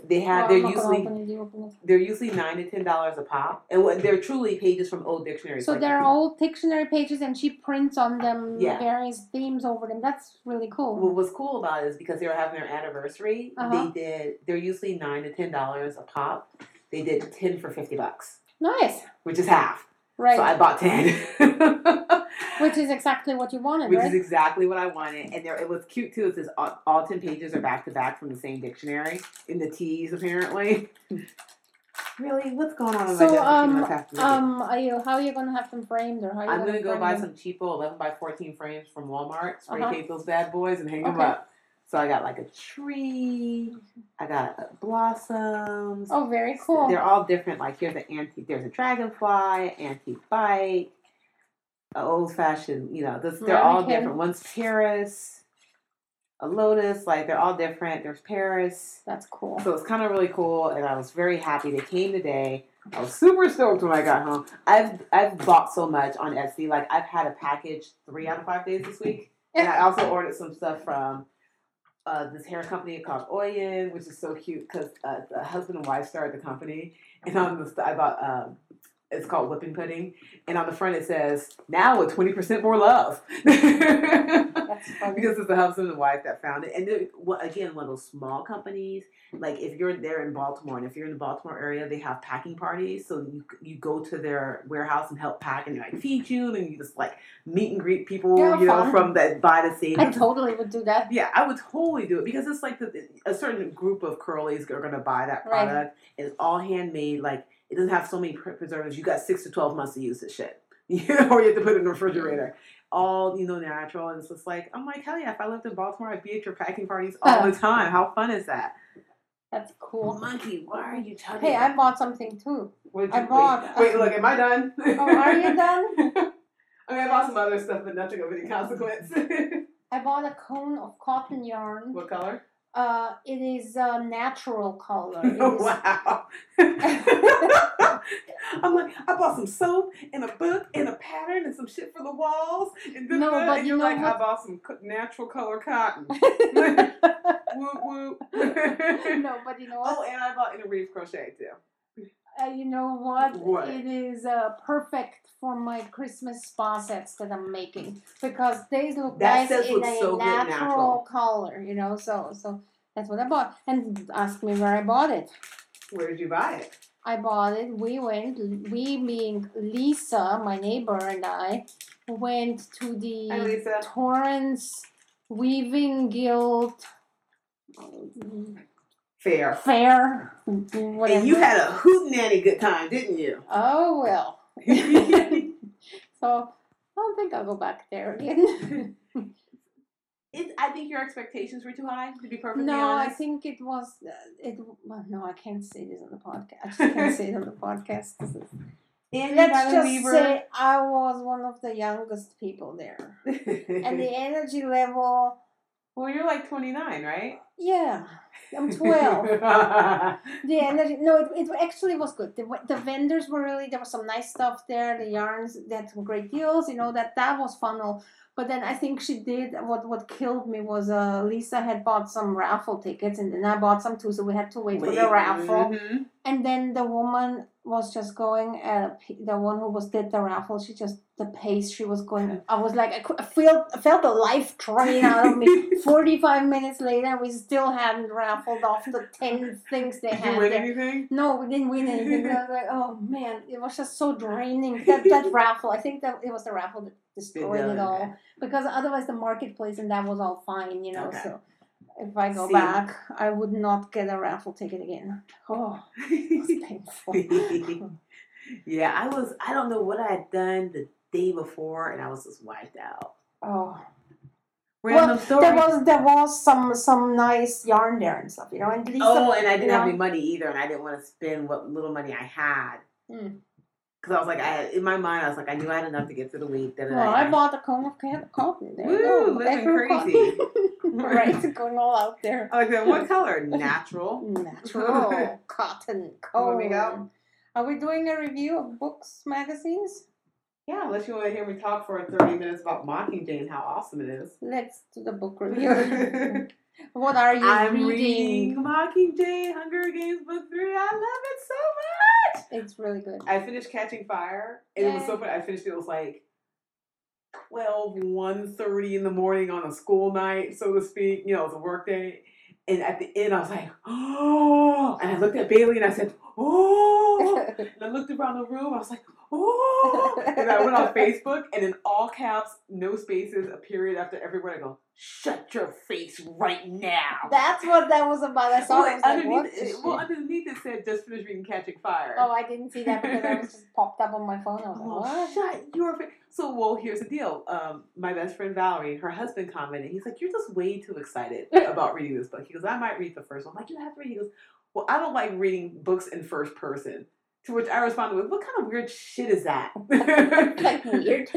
usually $9 to $10 a pop, and they're truly pages from old dictionaries. So they're old dictionary pages, and she prints on them various themes over them. That's really cool. What was cool about it is because they were having their anniversary. They're usually $9 to $10 a pop. They did 10 for $50. Nice. Which is half. Right. So I bought 10. Which is exactly what you wanted, Which is exactly what I wanted. And it was cute, too. It says all 10 pages are back-to-back from the same dictionary. In the T's, apparently. Really? What's going on in my desk? How are you going to have them framed? Or how I'm going to go buy some cheapo 11 by 14 frames from Walmart, spray paint those bad boys, and hang them up. So I got like a tree. I got blossoms. Oh, very cool. They're all different. Like there's a dragonfly, antique bike, old fashioned. They're all different. One's terrace. a lotus. Like they're all different. There's Paris. That's cool. So it's kind of really cool, and I was very happy they came today. I was super stoked when I got home. I've bought so much on Etsy. Like I've had a package 3 out of 5 days this week, and I also ordered some stuff from this hair company called Oyen, which is so cute because the husband and wife started the company, and on the I bought it's called Whipping Pudding, and on the front it says now with 20% more love. That's funny. Because it's the husband and wife that found it, and again, one of those small companies. Like if you're there in Baltimore, and if you're in the Baltimore area, they have packing parties. So you go to their warehouse and help pack, and they like feed you, and you just like meet and greet people, Yeah, you know, fun. from that by the scene. I totally would do that. Yeah, I would totally do it because it's like a certain group of curlies are going to buy that Right. product. And it's all handmade. Like it doesn't have so many preservatives. You got 6 to 12 months to use this shit, you know, or you have to put it in the refrigerator. All natural, and it's just like I'm like, hell yeah! If I lived in Baltimore, I'd be at your packing parties all the time. How fun is that? That's cool. Monkey, why are you telling Hey, I bought something too. What'd I bought- Wait, look, am I done? Oh, are you done? I mean, I bought some other stuff, but nothing of any consequence. I bought a cone of cotton yarn. What color? It is a natural color. It Oh, is- wow. I'm like, I bought some soap and a book and a pattern and some shit for the walls. And No, but and you you're know like, what? I bought some natural color cotton. Whoop, whoop. No, but you know what? Oh, and I bought interweave crochet too. You know what? What? It is perfect for my Christmas spa sets that I'm making because they look That nice set in looks a so good natural natural. color. You know, so that's what I bought. And ask me where I bought it. Where did you buy it? I bought it. We being Lisa, my neighbor, and I went to Hi, the Lisa. Torrance Weaving Guild Fair. fair. Whatever. And you had a hootenanny good time, didn't you? Oh well. So I don't think I'll go back there again. I think your expectations were too high, to be perfectly No, I honest. think it was well, no, I can't say this on the podcast. I just can't say it on the podcast. And Let's just say I was one of the youngest people there. And the energy level, well, you're like 29, right? yeah, I'm 12. The energy, no, it actually was good. The vendors were really, there was some nice stuff there. The yarns, they had some great deals, that was funnel. But then I think she did, what killed me was Lisa had bought some raffle tickets and then I bought some too, so we had to wait for the raffle. Mhm. And then the woman was just going the one who did the raffle, the pace she was going, I was like, I felt the life drain out of me. 45 minutes later, we still hadn't raffled off the 10 things they Did had you win there. anything? No, we didn't win anything. I was like, oh man, it was just so draining. That raffle, I think that it was the raffle that destroyed it all. Okay. Because otherwise the marketplace and that was all fine, Okay. so if I go See. back, I would not get a raffle ticket again. Oh, it's painful. Yeah, I don't know what I had done the day before, and I was just wiped out. Oh. Random story. There was some nice yarn there and stuff, and Lisa, and I didn't have know. any money either, and I didn't want to spend what little money I had. Mm. Because I was like, in my mind, I was like, I knew I had enough to get through the week. Well, I bought a cone of cotton. There you Woo, go. living Acre crazy. cotton. Right, going all out there. I like that. What color? Natural. Natural cotton What we cone. got? Are we doing a review of books, magazines? Yeah, unless you want to hear me talk for 30 minutes about Mockingjay and how awesome it is. Let's do the book review. What are you I'm reading? reading Mockingjay, Hunger Games Book 3. I love it so much. It's really good. I finished Catching Fire, and it was so Yay. funny. I finished it was like 1:30 in the morning on a school night, so to speak. It was a work day. And at the end, I was like, oh. And I looked at Bailey and I said, oh. And I looked around the room. I was like, oh. And I went on Facebook, and in all caps, no spaces, a period after every word, I go, shut your face right now. That's what that was about. I saw it. I was like, what is shit? Underneath it said, just finished reading Catching Fire. Oh, I didn't see that because I was just popped up on my phone. I was like, Oh, what? shut your face. So, here's the deal. My best friend Valerie, her husband commented, he's like, you're just way too excited about reading this book. He goes, I might read the first one. I'm like, you have to read. He goes, well, I don't like reading books in first person. To which I responded with, "What kind of weird shit is that?" Like weird.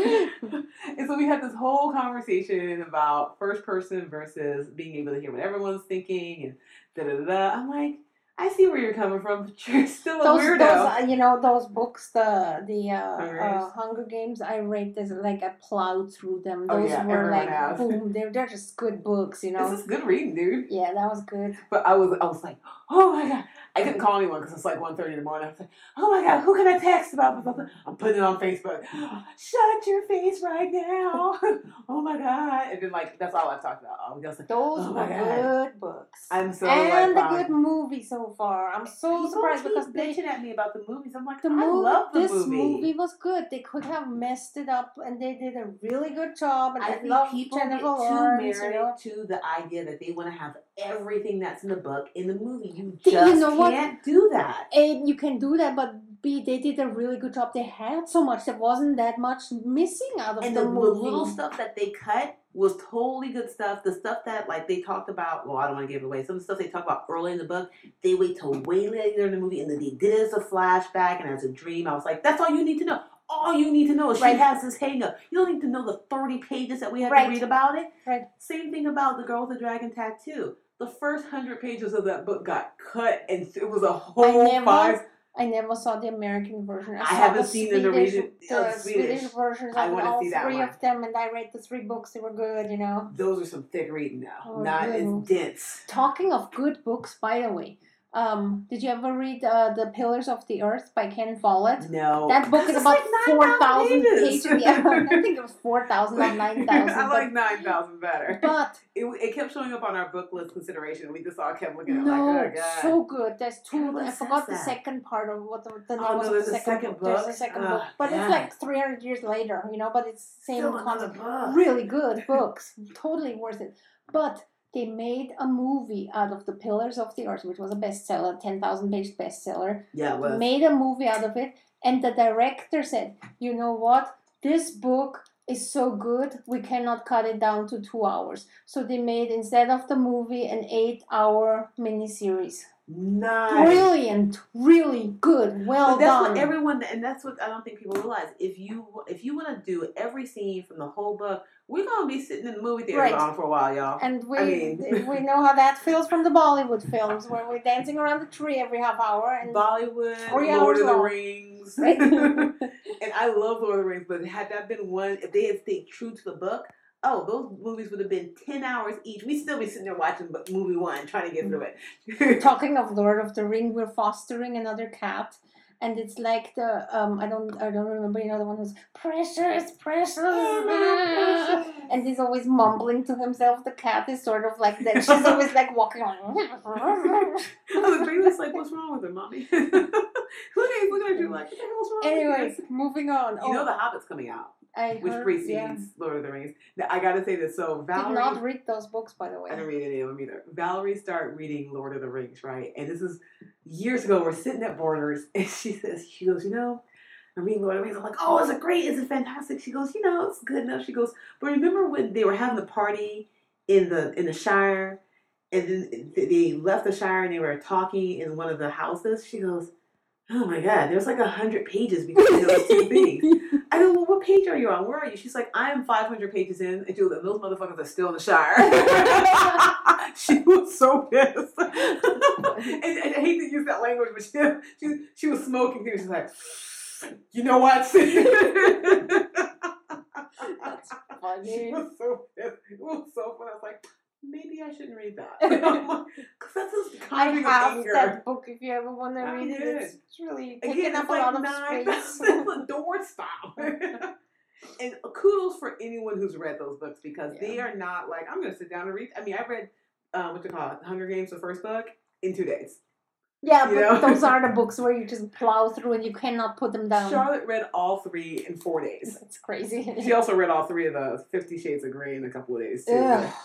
And so we had this whole conversation about first person versus being able to hear what everyone's thinking and da da da. Da. I'm like, I see where you're coming from, but you're still a Those weirdo. you know, those books, the Hunger Games? Hunger Games. I read this, like, I plowed through them. Oh Those yeah, were everyone like has. boom. They're just good books, you This know. is good reading, dude. Yeah, that was good. But I was like, oh my god. I couldn't call anyone because it's like 1:30 in the morning. I was like, oh my god, who can I text about this? I'm putting it on Facebook. Shut your face right now. Oh my god. And then like that's all I've talked about. I was just like, Those oh were my god. good books. I'm so And like a good movie so far. I'm so people surprised keep because bitching at me about the movies. I'm like, the I movie, love the this movie was good. They could have messed it up, and they did a really good job. And I I think love people Jennifer get too Lawrence, married you know. to the idea that they want to have everything that's in the book in the movie. You You just know what? can't do that. And you can do that, but B, they did a really good job. They had so much. There wasn't that much missing out of And the the movie. little stuff that they cut was totally good stuff. The stuff that like they talked about, well, I don't want to give it away. Some of the stuff they talk about early in the book, they wait till way later in the movie, and then they did it as a flashback and as a dream. I was like, that's all you need to know. All you need to know is she Right. has this hang up. You don't need to know the 30 pages that we had Right. to read about it. Right. Same thing about The Girl with the Dragon Tattoo. The first 100 pages of that book got cut, and it was a whole I never saw the American version. I saw haven't the seen Swedish, the Swedish versions I of wanna all see that three one. of them, and I read the 3 books. They were good, you know. Those are some thick reading now. Oh, Not good. as dense. Talking of good books, by the way, did you ever read The Pillars of the Earth by Ken Follett? No. That book is It's about like 4,000 pages. pages. Yeah, I think it was 4,000 or 9,000. I like 9,000 better. But It kept showing up on our book list consideration. We just all kept looking at it no, like, oh god. so good. There's 2. Everyone I says forgot the that. second part of what the name Oh, was no, of there's the a second book. book? There's a second Oh, book, but God. it's like 300 years later, you know. But it's same Still another concept. book. Really good books, totally worth it. But they made a movie out of The Pillars of the Earth, which was a bestseller, 10,000 page bestseller. Yeah, it was. Made a movie out of it, and the director said, "You know what? This book is so good, we cannot cut it down to 2 hours." So they made, instead of the movie, an 8-hour miniseries. Nice. Brilliant, really good, well But that's done. what everyone, and that's what I don't think people realize. If you want to do every scene from the whole book, we're gonna be sitting in the movie theater Right. on for a while, y'all. And we I mean- we know how that feels from the Bollywood films, where we're dancing around the tree every half hour. And Bollywood, 3 Lord hours of the long. Rings, Right. and I love Lord of the Rings. But had that been one, if they had stayed true to the book, oh, those movies would have been 10 hours each. We'd still be sitting there watching movie 1, trying to get through it. Talking of Lord of the Ring, we're fostering another cat, and it's like the I don't remember, you know, the one who's precious, and he's always mumbling to himself. The cat is sort of like that. She's always like walking on. I was really like, what's wrong with her, mommy? Looking at you like, what the hell's wrong Anyways, with moving on. you? You know The Hobbit's coming out, I which heard, precedes yeah. Lord of the Rings. Now, I gotta say this, so Did Valerie... not read those books, by the way. I didn't read any of them either. Valerie started reading Lord of the Rings, right? And this is years ago. We're sitting at Borders, and she goes, you know, I'm reading Lord of the Rings. I'm like, oh, is it great? Is it fantastic? She goes, you know, it's good enough. She goes, but remember when they were having the party in the Shire, and then they left the Shire and they were talking in one of the houses? She goes, oh my God, there's like 100 pages between those two things. I go, well, what page are you on? Where are you? She's like, I am 500 pages in. And she goes, and those motherfuckers are still in the Shire. She was so pissed. And I hate to use that language, but she was smoking. She was like, you know what? That's She funny. was so pissed. It was so funny. I was like, maybe I shouldn't read that. Because that's just I kind of have anger. that book if you ever want to I read it. did. It's really Again, taking up it's a like lot of 9 space. the door stop. And kudos for anyone who's read those books, because they are not like, I'm going to sit down and read. I mean, I read, what you call it, Hunger Games, the first book, in 2 days. Yeah, You but know? those are the books where you just plow through and you cannot put them down. Charlotte read all 3 in 4 days. It's crazy. She also read all 3 of the 50 Shades of Grey in a couple of days, too. Ugh.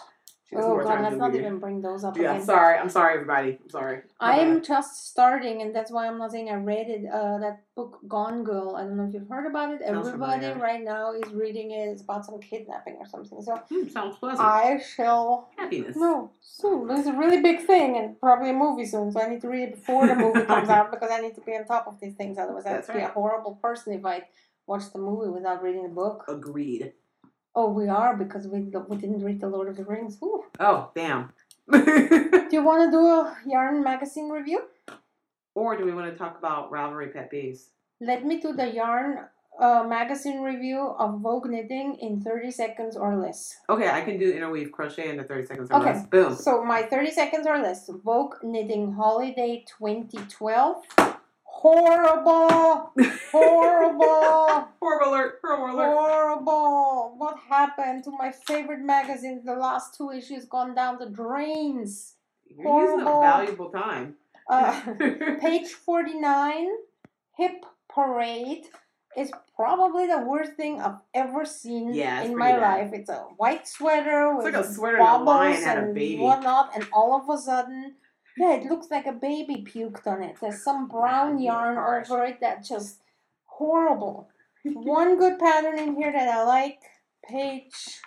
She has Oh more God, time let's than not we do. even bring those up Yeah, again. sorry. I'm sorry, everybody. I'm sorry. My I am bad. just starting, and that's why I'm not saying I read it. That book, Gone Girl. I don't know if you've heard about it. Sounds Everybody familiar. right now is reading it. It's about some kidnapping or something. So Sounds pleasant. I shall. Happiness. No, soon. There's a really big thing, and probably a movie soon. So I need to read it before the movie comes out because I need to be on top of these things. Otherwise, I'd That's be a right. horrible person if I watched the movie without reading the book. Agreed. Oh, we are because we didn't read the Lord of the Rings. Ooh. Oh, damn. Do you want to do a yarn magazine review? Or do we want to talk about Ravelry pet peeves? Let me do the yarn magazine review of Vogue Knitting in 30 seconds or less. Okay, I can do interweave crochet in the 30 seconds or Okay, less. Boom. so my 30 seconds or less. Vogue Knitting Holiday 2012. Horrible! Horrible! Horrible alert. Horrible alert. Horrible! What happened to my favorite magazine? The last 2 issues gone down the drains. You're using Horrible. up valuable time. Page 49, Hip Parade, is probably the worst thing I've ever seen Yeah, it's in pretty my bad. life. It's a white sweater It's with like a sweater that a lion bubbles had a and baby. whatnot, and all of a sudden, yeah, it looks like a baby puked on it. There's some brown you are yarn harsh. over it that just horrible. One good pattern in here that I like, page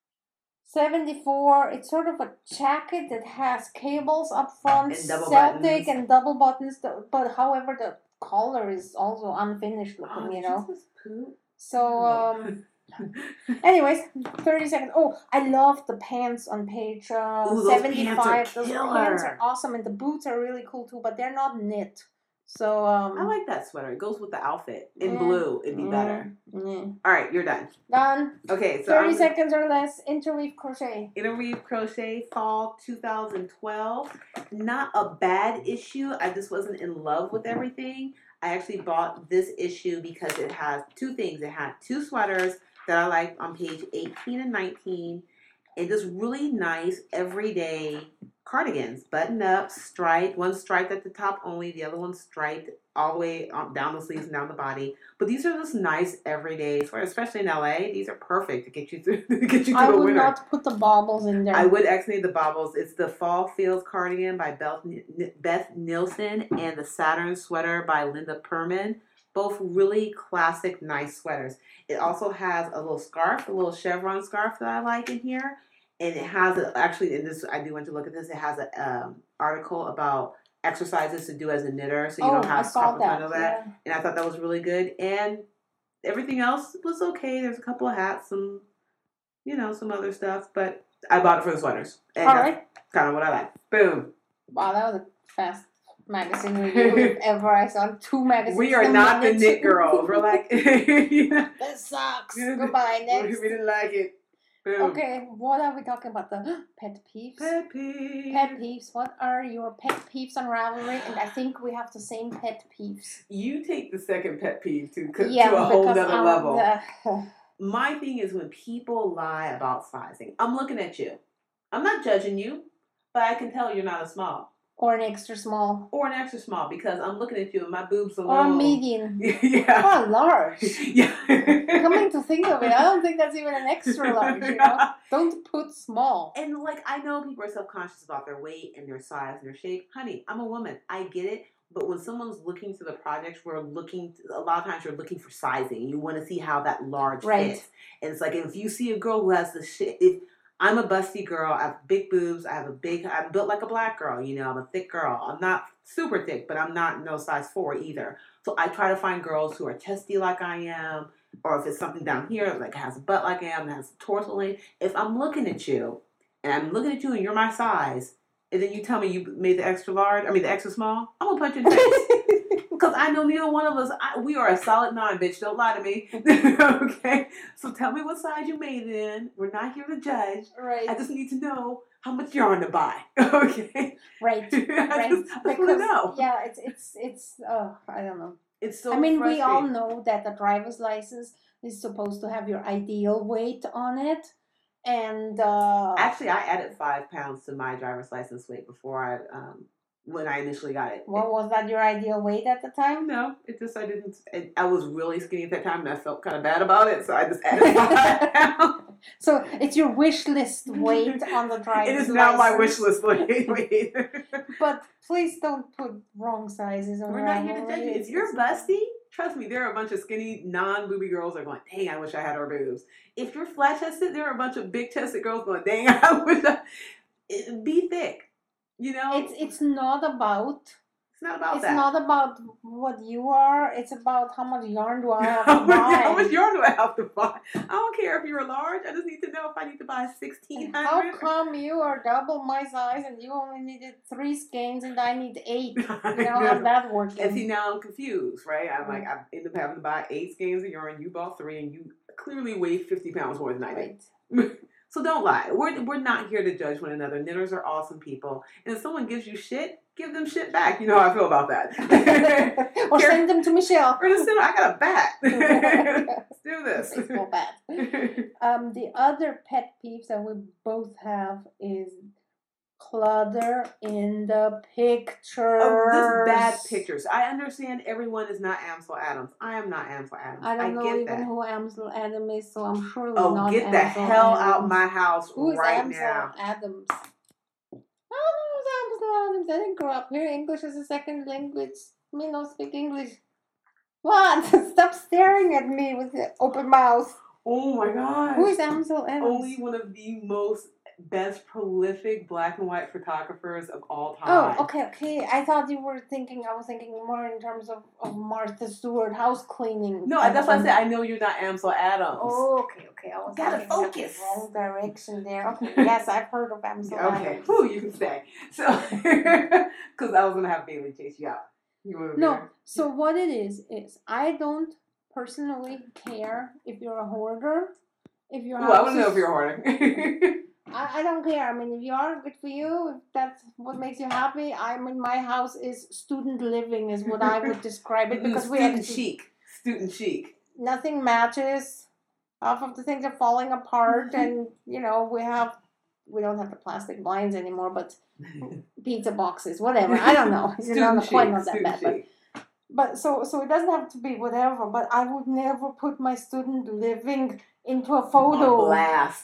74. It's sort of a jacket that has cables up front, And double Celtic buttons. and double buttons, but however the collar is also unfinished Oh, looking, did you know. just poop? So anyways, 30 seconds. Oh, I love the pants on page Ooh, those 75. pants are Those killer. pants are awesome, and the boots are really cool too, but they're not knit. So I like that sweater. It goes with the outfit. In blue, it'd be better. All right, you're done. Done. Okay, so 30 seconds or less. Interweave crochet. Interweave crochet fall 2012. Not a bad issue. I just wasn't in love with everything. I actually bought this issue because it has two things. It had two sweaters that I liked on page 18 and 19. And just really nice everyday cardigans, button up, striped. One striped at the top only, the other one striped all the way down the sleeves and down the body. But these are just nice everyday sweaters, especially in LA. These are perfect to get you through the I would winter. not put the baubles in there. I would actually the baubles. It's the Fall Fields cardigan by Beth Nielsen and the Saturn sweater by Linda Perman. Both really classic, nice sweaters. It also has a little scarf, a little chevron scarf that I like in here. And it has actually, in this, I do want to look at this. It has an article about exercises to do as a knitter, so you don't have carpal tunnel that. Yeah. And I thought that was really good. And everything else was okay. There's a couple of hats, some other stuff, but I bought it for the sweaters. And All that's right. kind of what I like. Boom. Wow, that was a fast magazine review if ever I saw 2 magazines. We are in a not the minute. knit girls. We're like, This sucks. Goodbye. Next. we didn't like it. Boom. Okay, what are we talking about? The pet peeves. Pet peeve. Pet peeves. What are your pet peeves on Ravelry? And I think we have the same pet peeves. You take the second pet peeve to Yeah, a whole because nother I'm level. My thing is when people lie about sizing. I'm looking at you. I'm not judging you, but I can tell you're not a small. Or an extra small. Or an extra small because I'm looking at you and my boobs are Or a little. medium. Yeah. Or a large. Yeah. Coming to think of it, I don't think that's even an extra large, you know? Don't put small. And like, I know people are self-conscious about their weight and their size and their shape. Honey, I'm a woman. I get it. But when someone's looking to the projects, a lot of times you're looking for sizing. You want to see how that large fits. And it's like, if you see a girl who has if I'm a busty girl, I have big boobs, I'm built like a black girl, I'm a thick girl. I'm not super thick, but I'm not no size 4 either. So I try to find girls who are chesty like I am, or if it's something down here, like has a butt like I am, that has a torso length. If I'm looking at you, and you're my size, and then you tell me you made the extra small, I'm gonna punch you in the face. Because I know neither one of us, we are a solid 9, bitch. Don't lie to me. Okay? So tell me what size you made it in. We're not here to judge. Right. I just need to know how much yarn to buy. Okay? Right. I just want to know. Yeah, it's I don't know. It's so I mean, we all frustrating. know that the driver's license is supposed to have your ideal weight on it. And Actually, I added 5 pounds to my driver's license weight before when I initially got it. what was that your ideal weight at the time? No, I was really skinny at that time and I felt kind of bad about it, so I just added 5 pounds. So it's your wish list weight on the driver's It is now my wish license. list. Wait. But please don't put wrong sizes on We're not here to judge you. If you're busty, trust me, there are a bunch of skinny, non-booby girls that are going, dang, I wish I had her boobs. If you're flat-chested, there are a bunch of big-chested girls going, dang, I wish be thick. You know? It's not about It's not about it's that. not about what you are. It's about how much yarn do I have How to much buy. yarn do I have to buy? I don't care if you're large. I just need to know if I need to buy 1,600. How come you are double my size and you only needed 3 skeins and I need 8? You know, how's that working? And see, now I'm confused, right? I'm like, I end up having to buy 8 skeins of yarn. You bought 3, and you clearly weigh 50 pounds more than I do. Right. So don't lie. We're not here to judge one another. Knitters are awesome people. And if someone gives you shit, give them shit back. You know how I feel about that. Or send them to Michelle. Or just send them, I got a bat. Let's do this. Baseball bat. The other pet peeves that we both have is clutter in the pictures. Oh, this bad pictures. I understand everyone is not Ansel Adams. I am not Ansel Adams. I don't know get even that. who Ansel Adams is, so I'm surely Oh, not get the Ansel hell Adams. out my house Who is right Ansel now. Adams? I don't know who's Ansel Adams. I didn't grow up here. English is a second language. Me no speak English. What? Stop staring at me with the open mouth. Oh my gosh. Who is Ansel Adams? Only one of the most best prolific black and white photographers of all Oh, time. okay. I thought you were thinking, I was thinking more in terms of Martha Stewart house cleaning. No, that's why I said I know you're not Ansel Adams. Oh, okay. I was Gotta thinking of the focus. wrong direction there. Okay, yes, I've heard of Ansel Okay, Adams. who you can say. So, because I was going to have Bailey chase you out. You want to be No, there? so what it is I don't personally care if you're a hoarder. If your Ooh, house I want to know is- if you're hoarding. I don't care. I mean, if you are, good for you. If that's what makes you happy. I mean, my house is student living, is what I would describe it, because we Student actually, chic. Student chic. nothing matches. Half of the things are falling apart, and we don't have the plastic blinds anymore, but pizza boxes, whatever. I don't know. It's not quite not that bad, but so it doesn't have to be whatever. But I would never put my student living into a photo. On blast.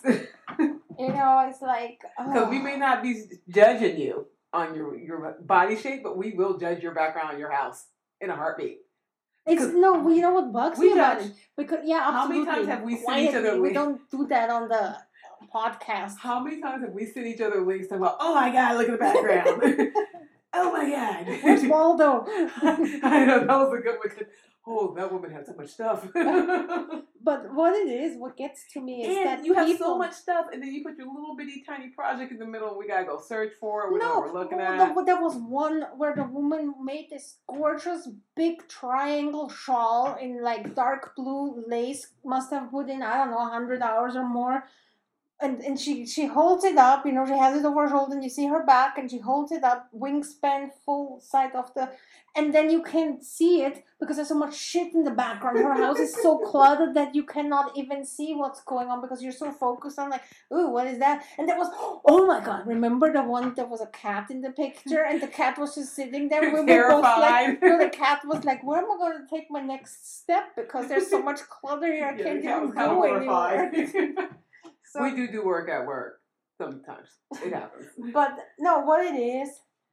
It's like Because we may not be judging you on your body shape, but we will judge your background in your house in a heartbeat. It's no, you know what bugs We me about judge. it? Because yeah, How many absolutely. times have we seen Quietly, each other we leave? don't do that on the podcast. How many times have we sent each other links talking about, oh my God, look at the background. Oh my God. Where's Waldo? I know, that was a good one. Oh, that woman had so much stuff. But what gets to me is that and you have people, so much stuff, and then you put your little bitty tiny project in the middle, and we gotta go search for it. We know No, what we're looking well, at. there was one where the woman made this gorgeous big triangle shawl in like dark blue lace. Must have put in, I don't know, 100 hours or more. And she holds it up, she has it over her shoulder, and you see her back, and she holds it up, wingspan, full sight of and then you can't see it because there's so much shit in the background. Her house is so cluttered that you cannot even see what's going on because you're so focused on like, ooh, what is that? And that was, oh my God, remember the one that was a cat in the picture, and the cat was just sitting there. We were both like, the cat was like, where am I going to take my next step? Because there's so much clutter here, I can't even go anywhere. So, we do work at work sometimes. It happens. But no, what it is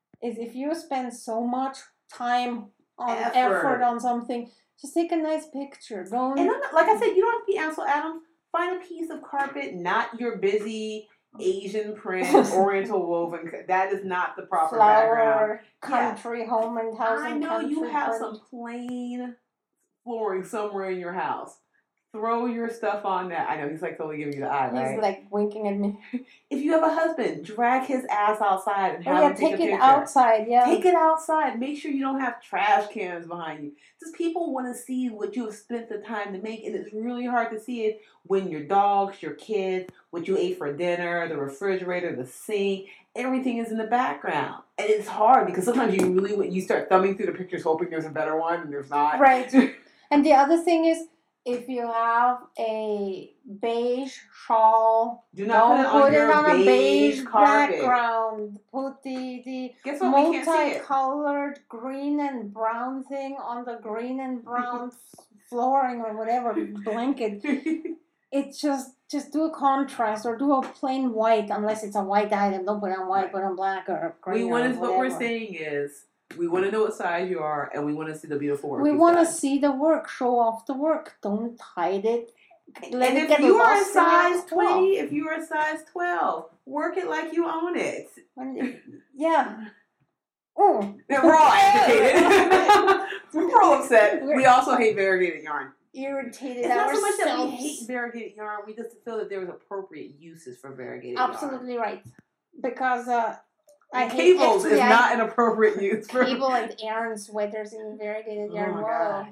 if you spend so much time on effort on something, just take a nice picture. Don't. And like I said, you don't have to be Ansel Adams. Find a piece of carpet, not your busy Asian print, Oriental woven. That is not the proper background. Country home and house. I know you have some plain flooring somewhere in your house. Throw your stuff on that. I know he's like totally giving you the eye, right? He's like winking at me. If you have a husband, drag his ass outside and have him take a picture. Take it outside, yeah. Take it outside. Make sure you don't have trash cans behind you. Just people want to see what you have spent the time to make, and it's really hard to see it when your dogs, your kids, what you ate for dinner, the refrigerator, the sink, everything is in the background. And it's hard because sometimes you start thumbing through the pictures hoping there's a better one and there's not. Right. And the other thing is, if you have a beige shawl, do not put it on a beige carpet. Background. Put the multicolored green and brown thing on the green and brown flooring or whatever blanket. it's just do a contrast or do a plain white unless it's a white item. Don't put on white, Right. put on black or green. What or we're whatever. saying is we want to know what size you are, and we want to see the beautiful work. We you've want to done. see the work, show off the work. Don't hide it. Let And it if get you are a lost in your size cloth. 20, if you are a size 12, work it like you own it. Yeah. Oh. We're all agitated. We're all upset. We also hate variegated yarn. Irritated It's not so much that we ourselves. hate variegated yarn. We just feel that there was appropriate uses for variegated Absolutely right. Because yarn. I hate Cables is not an appropriate use for cable and yarn sweaters in variegated yarn. Oh my Wow.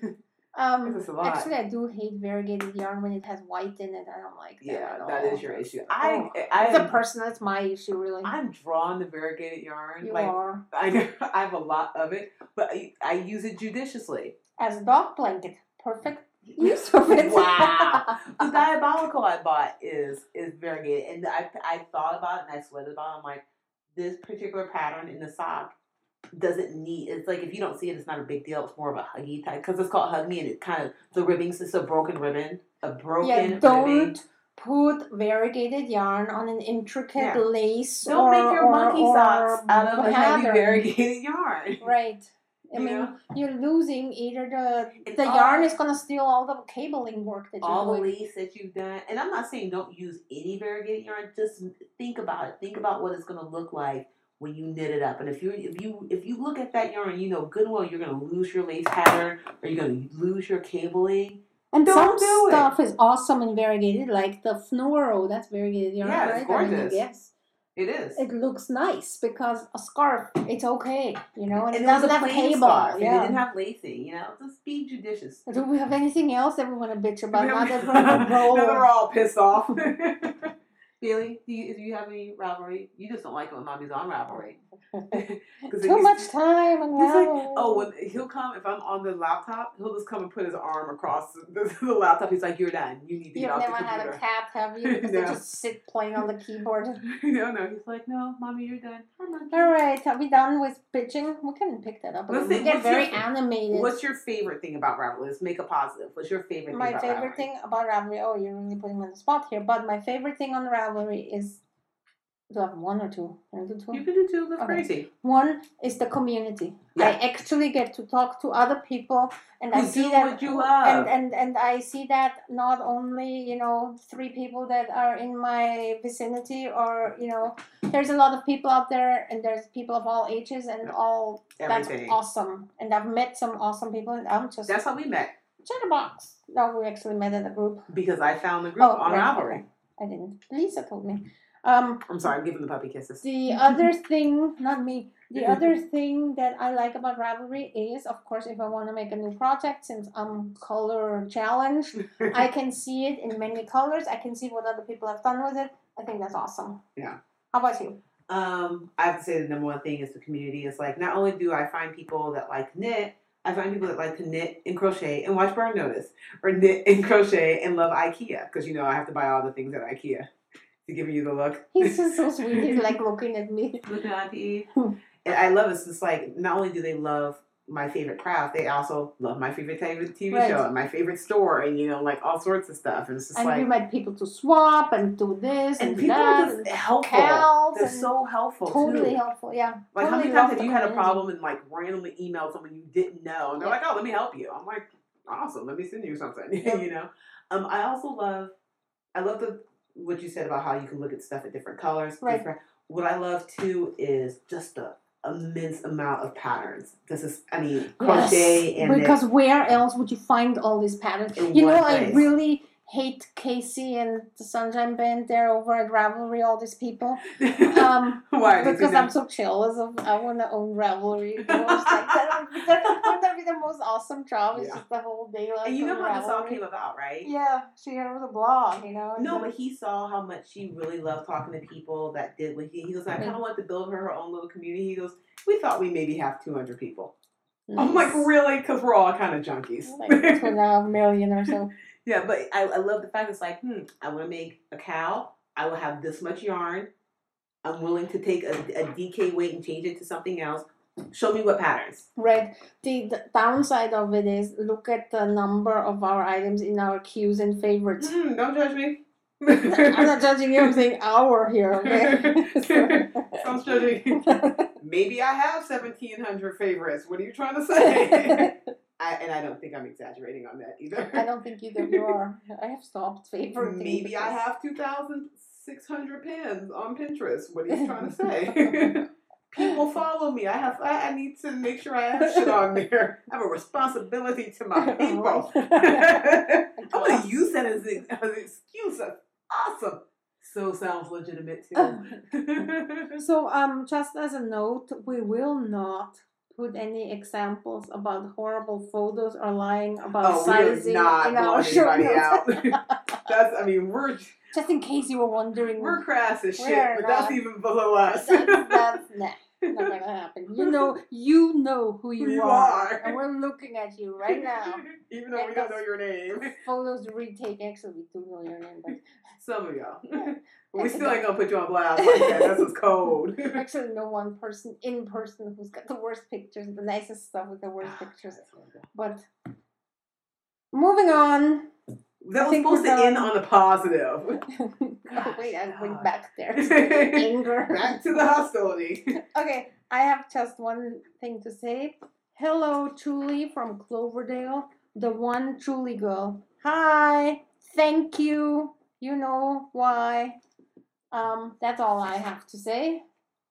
God. This is a lot. Actually, I do hate variegated yarn when it has white in it. I don't like that. Yeah, at all. that is your issue. It's a personal. It's my issue, really. I'm drawn to variegated yarn. You like, are. I have a lot of it, but I use it judiciously. As a dog blanket, perfect use of it. Wow. The Diabolical I bought is variegated, and I thought about it and I sweated about it. I'm like, this particular pattern in the sock doesn't need. It's like if you don't see it, it's not a big deal. It's more of a huggy type because it's called Hug Me, and it kind of the ribbing's just a broken ribbon, ribbing. Don't put variegated yarn on an intricate lace. Don't make your monkey socks out of a heavy pattern. variegated yarn. Right. I You mean, know? you're losing either It's the all- yarn is gonna steal all the cabling work that you're all the doing. lace that you've done. And I'm not saying don't use any variegated yarn. Just think about it. Think about what it's going to look like when you knit it up. And if you look at that yarn, you know good and well you're going to lose your lace pattern or you're going to lose your cabling. And Don't some do it. stuff is awesome in variegated, like the Fnuoro. That's variegated yarn, Yeah, right? it's gorgeous. I mean, yes. It is. It looks nice because a scarf, it's okay, you know, and it was doesn't a have plain cable. scarf, and it Yeah. didn't have lacing. You know, just be judicious. Do we have anything else that we want to bitch about? Now that we're Now on a roll. they're all pissed off. Billy, do you have any Ravelry? You just don't like it when mommy's on Ravelry. Too much time and He's like, Ravelry. oh, when he'll come if I'm on the laptop, he'll just come and put his arm across the laptop. He's like, "You're done. You need to You've get off the never computer." had a cat, have you? Because they No. just sit playing on the keyboard. No. He's like, "No, mommy, you're done." All right, are we done with pitching? We can pick that up. Let's We see, get what's very your- animated. What's your favorite thing about Ravelry? Let's make a positive. What's your favorite? My thing about favorite Ravelry? thing about Ravelry? Oh, you're really putting me on the spot here. But my favorite thing on Ravelry is. Do I have one or two? Can I do two? You can do two. That's Okay. crazy. One is the community. Yeah. I actually get to talk to other people, and I Who see do that. what you love. And I see that not only 3 people that are in my vicinity, or there's a lot of people out there, and there's people of all ages and all. Everything. That's awesome, and I've met some awesome people, and I'm just That's how we met. chatterbox. No, we actually met in a group. Because I found the group on right, Ravelry. okay. I didn't. Lisa told me. I'm sorry, I'm giving the puppy kisses. The other thing, not me, the other thing that I like about Ravelry is, of course, if I want to make a new project, since I'm color challenged, I can see it in many colors. I can see what other people have done with it. I think that's awesome. Yeah. How about you? I have to say the number one thing is the community. It's like not only do I find people that like to knit, I find people that like to knit and crochet and watch Burn Notice, or knit and crochet and love IKEA, because I have to buy all the things at IKEA. To give you the look. He's just so sweet. He's like looking at me. Look at Auntie. And I love it. It's just like, not only do they love my favorite craft, they also love my favorite TV Right. show and my favorite store and, like all sorts of stuff. And it's just And like. you met people to swap and do this And and people that. are just helpful. Cows They're and so helpful. totally too. helpful, yeah. Like, how Totally many times love have the you had a community. problem and, like, randomly emailed someone you didn't know? And they're like, oh, let me help you. I'm like, awesome. Let me send you something. Yeah. I also love what you said about how you can look at stuff at different colors. Right. What I love, too, is just the immense amount of patterns. Yes, crochet and because where else would you find all these patterns? In one I place. really hate Casey and the Sunshine Band. They're over at Ravelry, all these people. Why? Because I'm so jealous of. I want to own Ravelry. It was like, that would be the most awesome job. It's Yeah. just the whole day. Like, And you know on how this all Ravelry. came about, right? Yeah, she had a blog, No, but he saw how much she really loved talking to people that did what he goes, I kind of want to build her own little community. He goes, we thought we maybe have 200 people. I'm like, really? Because we're all kind of junkies. Like 2.5 million or so. Yeah, but I love the fact it's like, I want to make a cow. I will have this much yarn. I'm willing to take a DK weight and change it to something else. Show me what patterns. Right. The downside of it is look at the number of our items in our queues and favorites. Don't judge me. I'm not judging you, I'm saying our here, okay? Sounds judging. Maybe I have 1,700 favorites. What are you trying to say? I don't think I'm exaggerating on that either. I don't think either you are. I have stopped favoriting. Maybe I have 2,600 pins on Pinterest. What are you trying to say? People follow me. I need to make sure I have shit on there. I have a responsibility to my people. I'm gonna use that as an excuse. That's awesome. So sounds legitimate too. So just as a note, we will not put any examples about horrible photos or lying about sizing we're not in our blowing show anybody notes. out. We're Just in case you were wondering. we're crass as shit, We're but that's not. even below us. That's not gonna happen. You know who you are. And we're looking at you right now. Even though we don't know your name. Photos retake. Actually, we do know your name, but Some of y'all. But we still ain't gonna put you on blast like that. That's what's cold. actually know one person in person who's got the worst pictures, the nicest stuff with the worst pictures. But moving on. That was think supposed we're to end done. on a positive. Oh, wait, I went God. back there. Anger. Back to the hostility. Okay, I have just one thing to say. Hello, Julie from Cloverdale, the one Julie girl. Hi, thank you. You know why. That's all I have to say.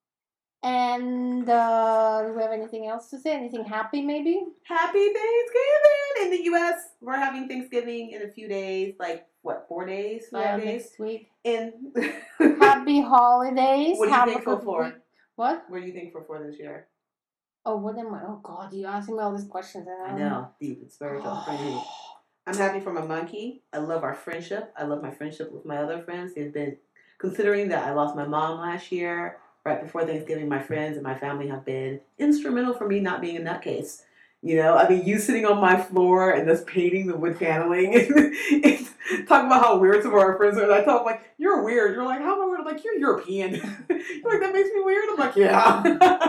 And do we have anything else to say? Anything happy, maybe? Happy Thanksgiving! In the U.S., we're having Thanksgiving in a few days. Like, what, 4 days? 5 days? Next week. In Happy holidays. What are you Have a thankful good for? week. What? What are you thankful for this year? Oh, what am I? Oh, God, you asking me all these questions. I know, deep and spiritual. Pretty deep. I'm happy for my monkey. I love our friendship. I love my friendship with my other friends. They've been, considering that I lost my mom last year, right before Thanksgiving, my friends and my family have been instrumental for me not being a nutcase. You know, I mean, you sitting on my floor and us painting the wood paneling and talking about how weird some of our friends are. And I tell them, like, you're weird. You're like, how am I weird? I'm like, you're European. You're like, that makes me weird? I'm like, yeah.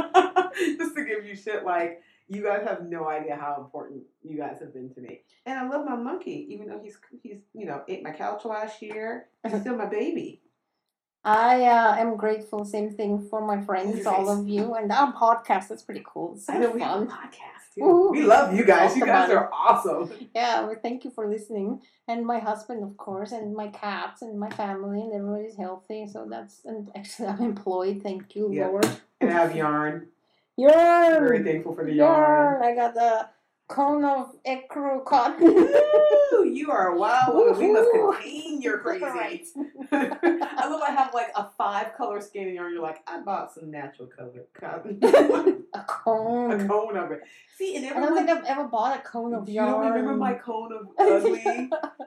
Just to give you shit, like, you guys have no idea how important you guys have been to me. And I love my monkey, even though he's ate my couch last year. He's still my baby. I am grateful, same thing for my friends, all of you, and our podcast. That's pretty cool. It's so I know we have a fun. podcast too. Woo. We love you guys. Talk You guys about are awesome. Yeah, well, thank you for listening. And my husband, of course, and my cats, and my family, and everybody's healthy. So and actually, I'm employed. Thank you, Yeah. Lord. And I have yarn. Yarn! Very thankful for the yarn. I got a cone of ecru cotton. Woo! You are a wild woman. We must Woohoo. contain your crazy. Right. I love I have like a 5-color skein yarn. You're like, I bought some natural color cotton. A cone. A cone of it. See, and I everyone. don't think I've ever bought a cone of you yarn. don't remember my cone of ugly?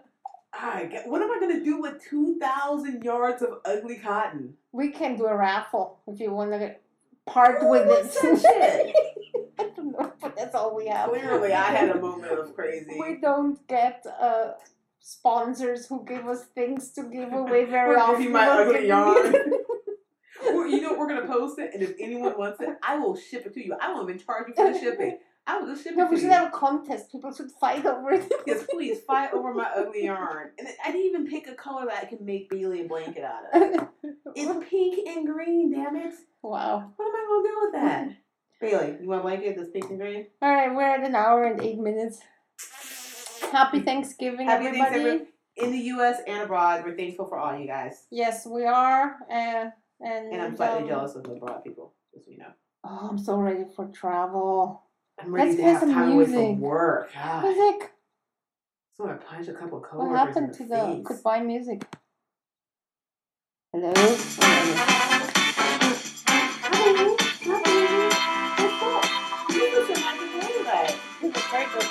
What am I gonna do with 2,000 yards of ugly cotton? We can do a raffle if you want to part with What's it. that shit? I don't know, but that's all we have. Clearly, I had a moment of crazy. We don't get sponsors who give us things to give away very Or often. give you my We're ugly giving yarn. you- Or, you know, we're gonna post it, and if anyone wants it, I will ship it to you. I won't even charge you for the shipping. I will just ship No, it we to should you. have a contest. People should fight over it. Yes, please fight over my ugly yarn. And I didn't even pick a color that I can make Bailey a blanket out of. It's pink and green, damn it. Wow. What am I gonna do with that? Bailey, you want a blanket that's pink and green? All right, we're at 1 hour and 8 minutes. Happy Thanksgiving, Happy everybody. Thanksgiving. In the U.S. and abroad, we're thankful for all you guys. Yes, we are. And I'm slightly jealous of the abroad people, just so you know. Oh, I'm so ready for travel. I'm ready Let's to play have some time away music. from work. God. Music. So I punch a couple of What coworkers happened in to the the face. goodbye music? Hello? It's very good.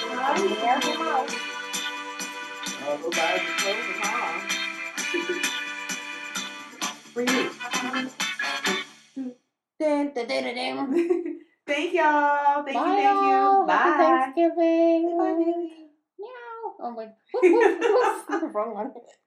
Dun, dun, dun, dun, dun. Thank y'all. Thank Bye, you. all. Bye. Happy Thanksgiving. Bye, Bailey. Meow. Oh my. Wrong one.